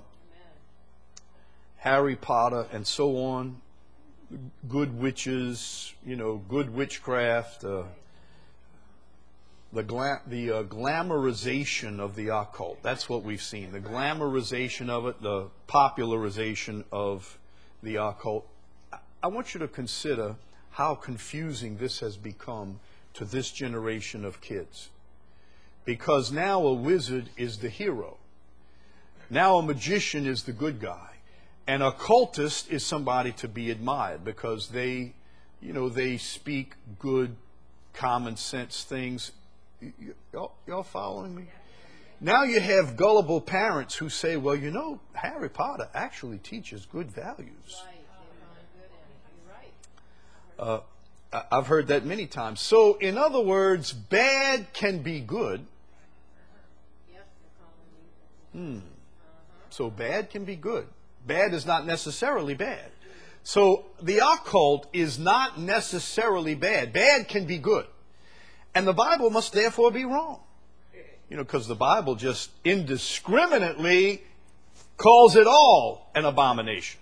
Harry Potter and so on, good witches, you know, good witchcraft, uh, the gla- the uh, glamorization of the occult. That's what we've seen. The glamorization of it, the popularization of the occult. I, I want you to consider how confusing this has become to this generation of kids. Because now a wizard is the hero. Now a magician is the good guy. An occultist is somebody to be admired because they, you know, they speak good, common sense things. Y- Y'all, y'all following me? Now you have gullible parents who say, well, you know, Harry Potter actually teaches good values. Right. You're right. You're right. Uh, I- I've heard that many times. So, in other words, bad can be good, Yes, they're calling Hmm. So bad can be good. Bad is not necessarily bad. So the occult is not necessarily bad. Bad can be good. And the Bible must therefore be wrong. You know, because the Bible just indiscriminately calls it all an abomination.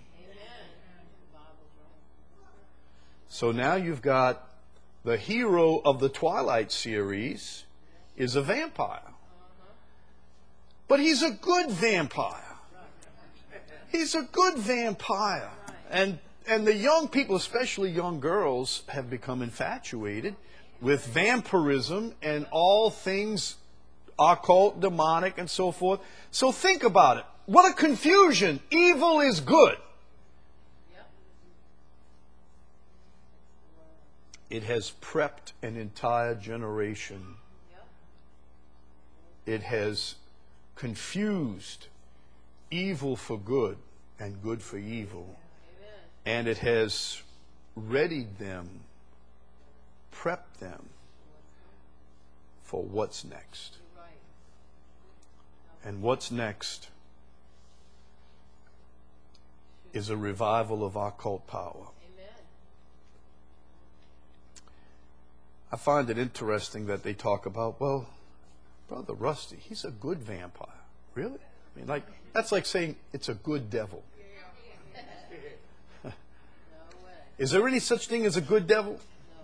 So now you've got the hero of the Twilight series is a vampire. But he's a good vampire. He's a good vampire. And and the young people, especially young girls, have become infatuated with vampirism and all things occult, demonic, and so forth. So think about it. What a confusion. Evil is good. It has prepped an entire generation. It has confused evil for good and good for evil. And it has readied them, prepped them for what's next. And what's next is a revival of occult power. I find it interesting that they talk about, well, Brother Rusty, he's a good vampire. Really? I mean, like, that's like saying it's a good devil. Is there any such thing as a good devil?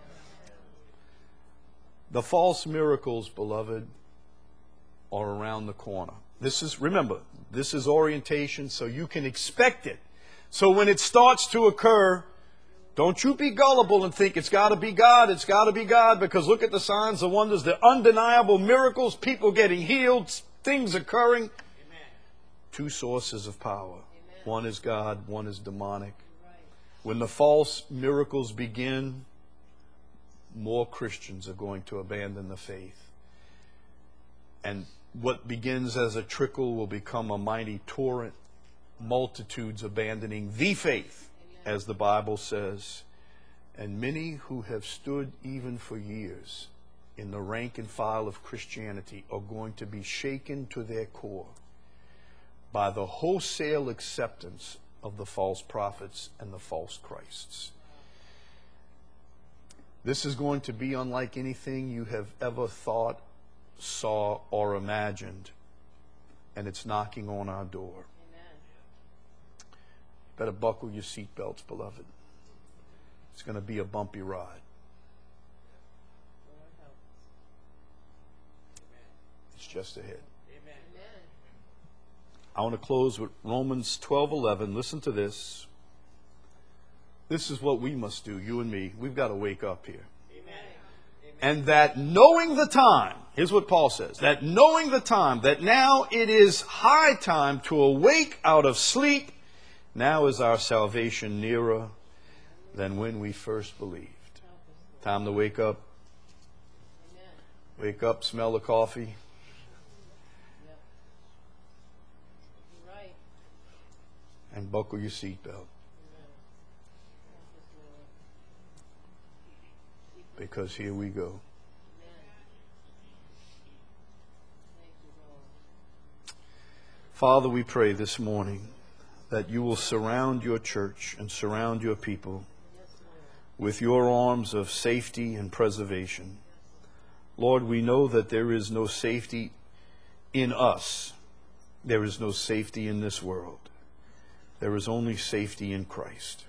The false miracles, beloved, are around the corner. This is, remember, this is orientation, so you can expect it. So when it starts to occur, don't you be gullible and think it's got to be God, it's got to be God, because look at the signs, the wonders, the undeniable miracles, people getting healed, things occurring. Amen. Two sources of power. Amen. One is God, one is demonic. Right. When the false miracles begin, more Christians are going to abandon the faith. And what begins as a trickle will become a mighty torrent, multitudes abandoning the faith, as the Bible says, and many who have stood even for years in the rank and file of Christianity are going to be shaken to their core by the wholesale acceptance of the false prophets and the false Christs. This is going to be unlike anything you have ever thought, saw, or imagined, and it's knocking on our door. Better buckle your seatbelts, beloved. It's going to be a bumpy ride. It's just ahead. I want to close with Romans twelve eleven. Listen to this. This is what we must do, you and me. We've got to wake up here. And that knowing the time, here's what Paul says, that knowing the time, that now it is high time to awake out of sleep. Now is our salvation nearer than when we first believed. Time to wake up. Wake up, smell the coffee. And buckle your seatbelt. Because here we go. Father, we pray this morning that you will surround your church and surround your people with your arms of safety and preservation. Lord, we know that there is no safety in us. There is no safety in this world. There is only safety in Christ.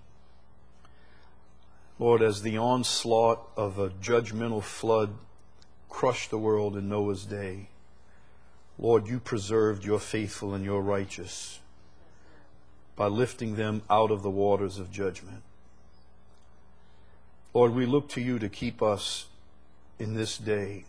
Lord, as the onslaught of a judgmental flood crushed the world in Noah's day, Lord, you preserved your faithful and your righteous by lifting them out of the waters of judgment. Lord, we look to you to keep us in this day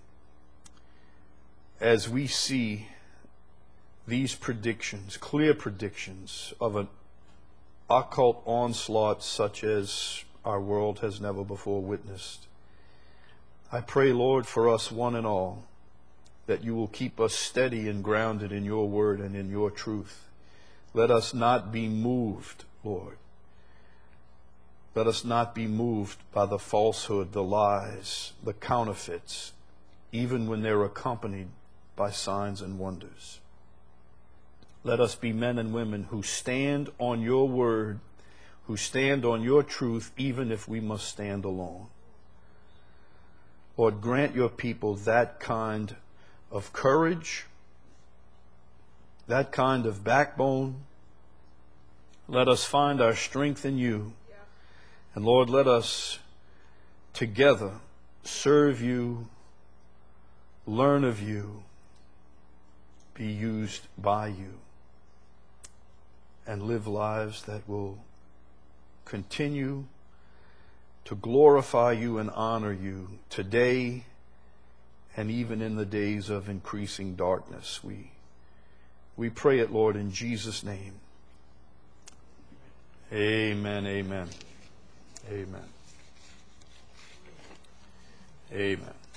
as we see these predictions, clear predictions of an occult onslaught such as our world has never before witnessed. I pray, Lord, for us one and all, that you will keep us steady and grounded in your word and in your truth. Let us not be moved, Lord. Let us not be moved by the falsehood, the lies, the counterfeits, even when they're accompanied by signs and wonders. Let us be men and women who stand on your word, who stand on your truth, even if we must stand alone. Lord, grant your people that kind of courage, that kind of backbone. Let us find our strength in you. And Lord, let us together serve you, learn of you, be used by you, and live lives that will continue to glorify you and honor you today and even in the days of increasing darkness. We, we pray it, Lord, in Jesus' name. Amen, amen, amen, amen.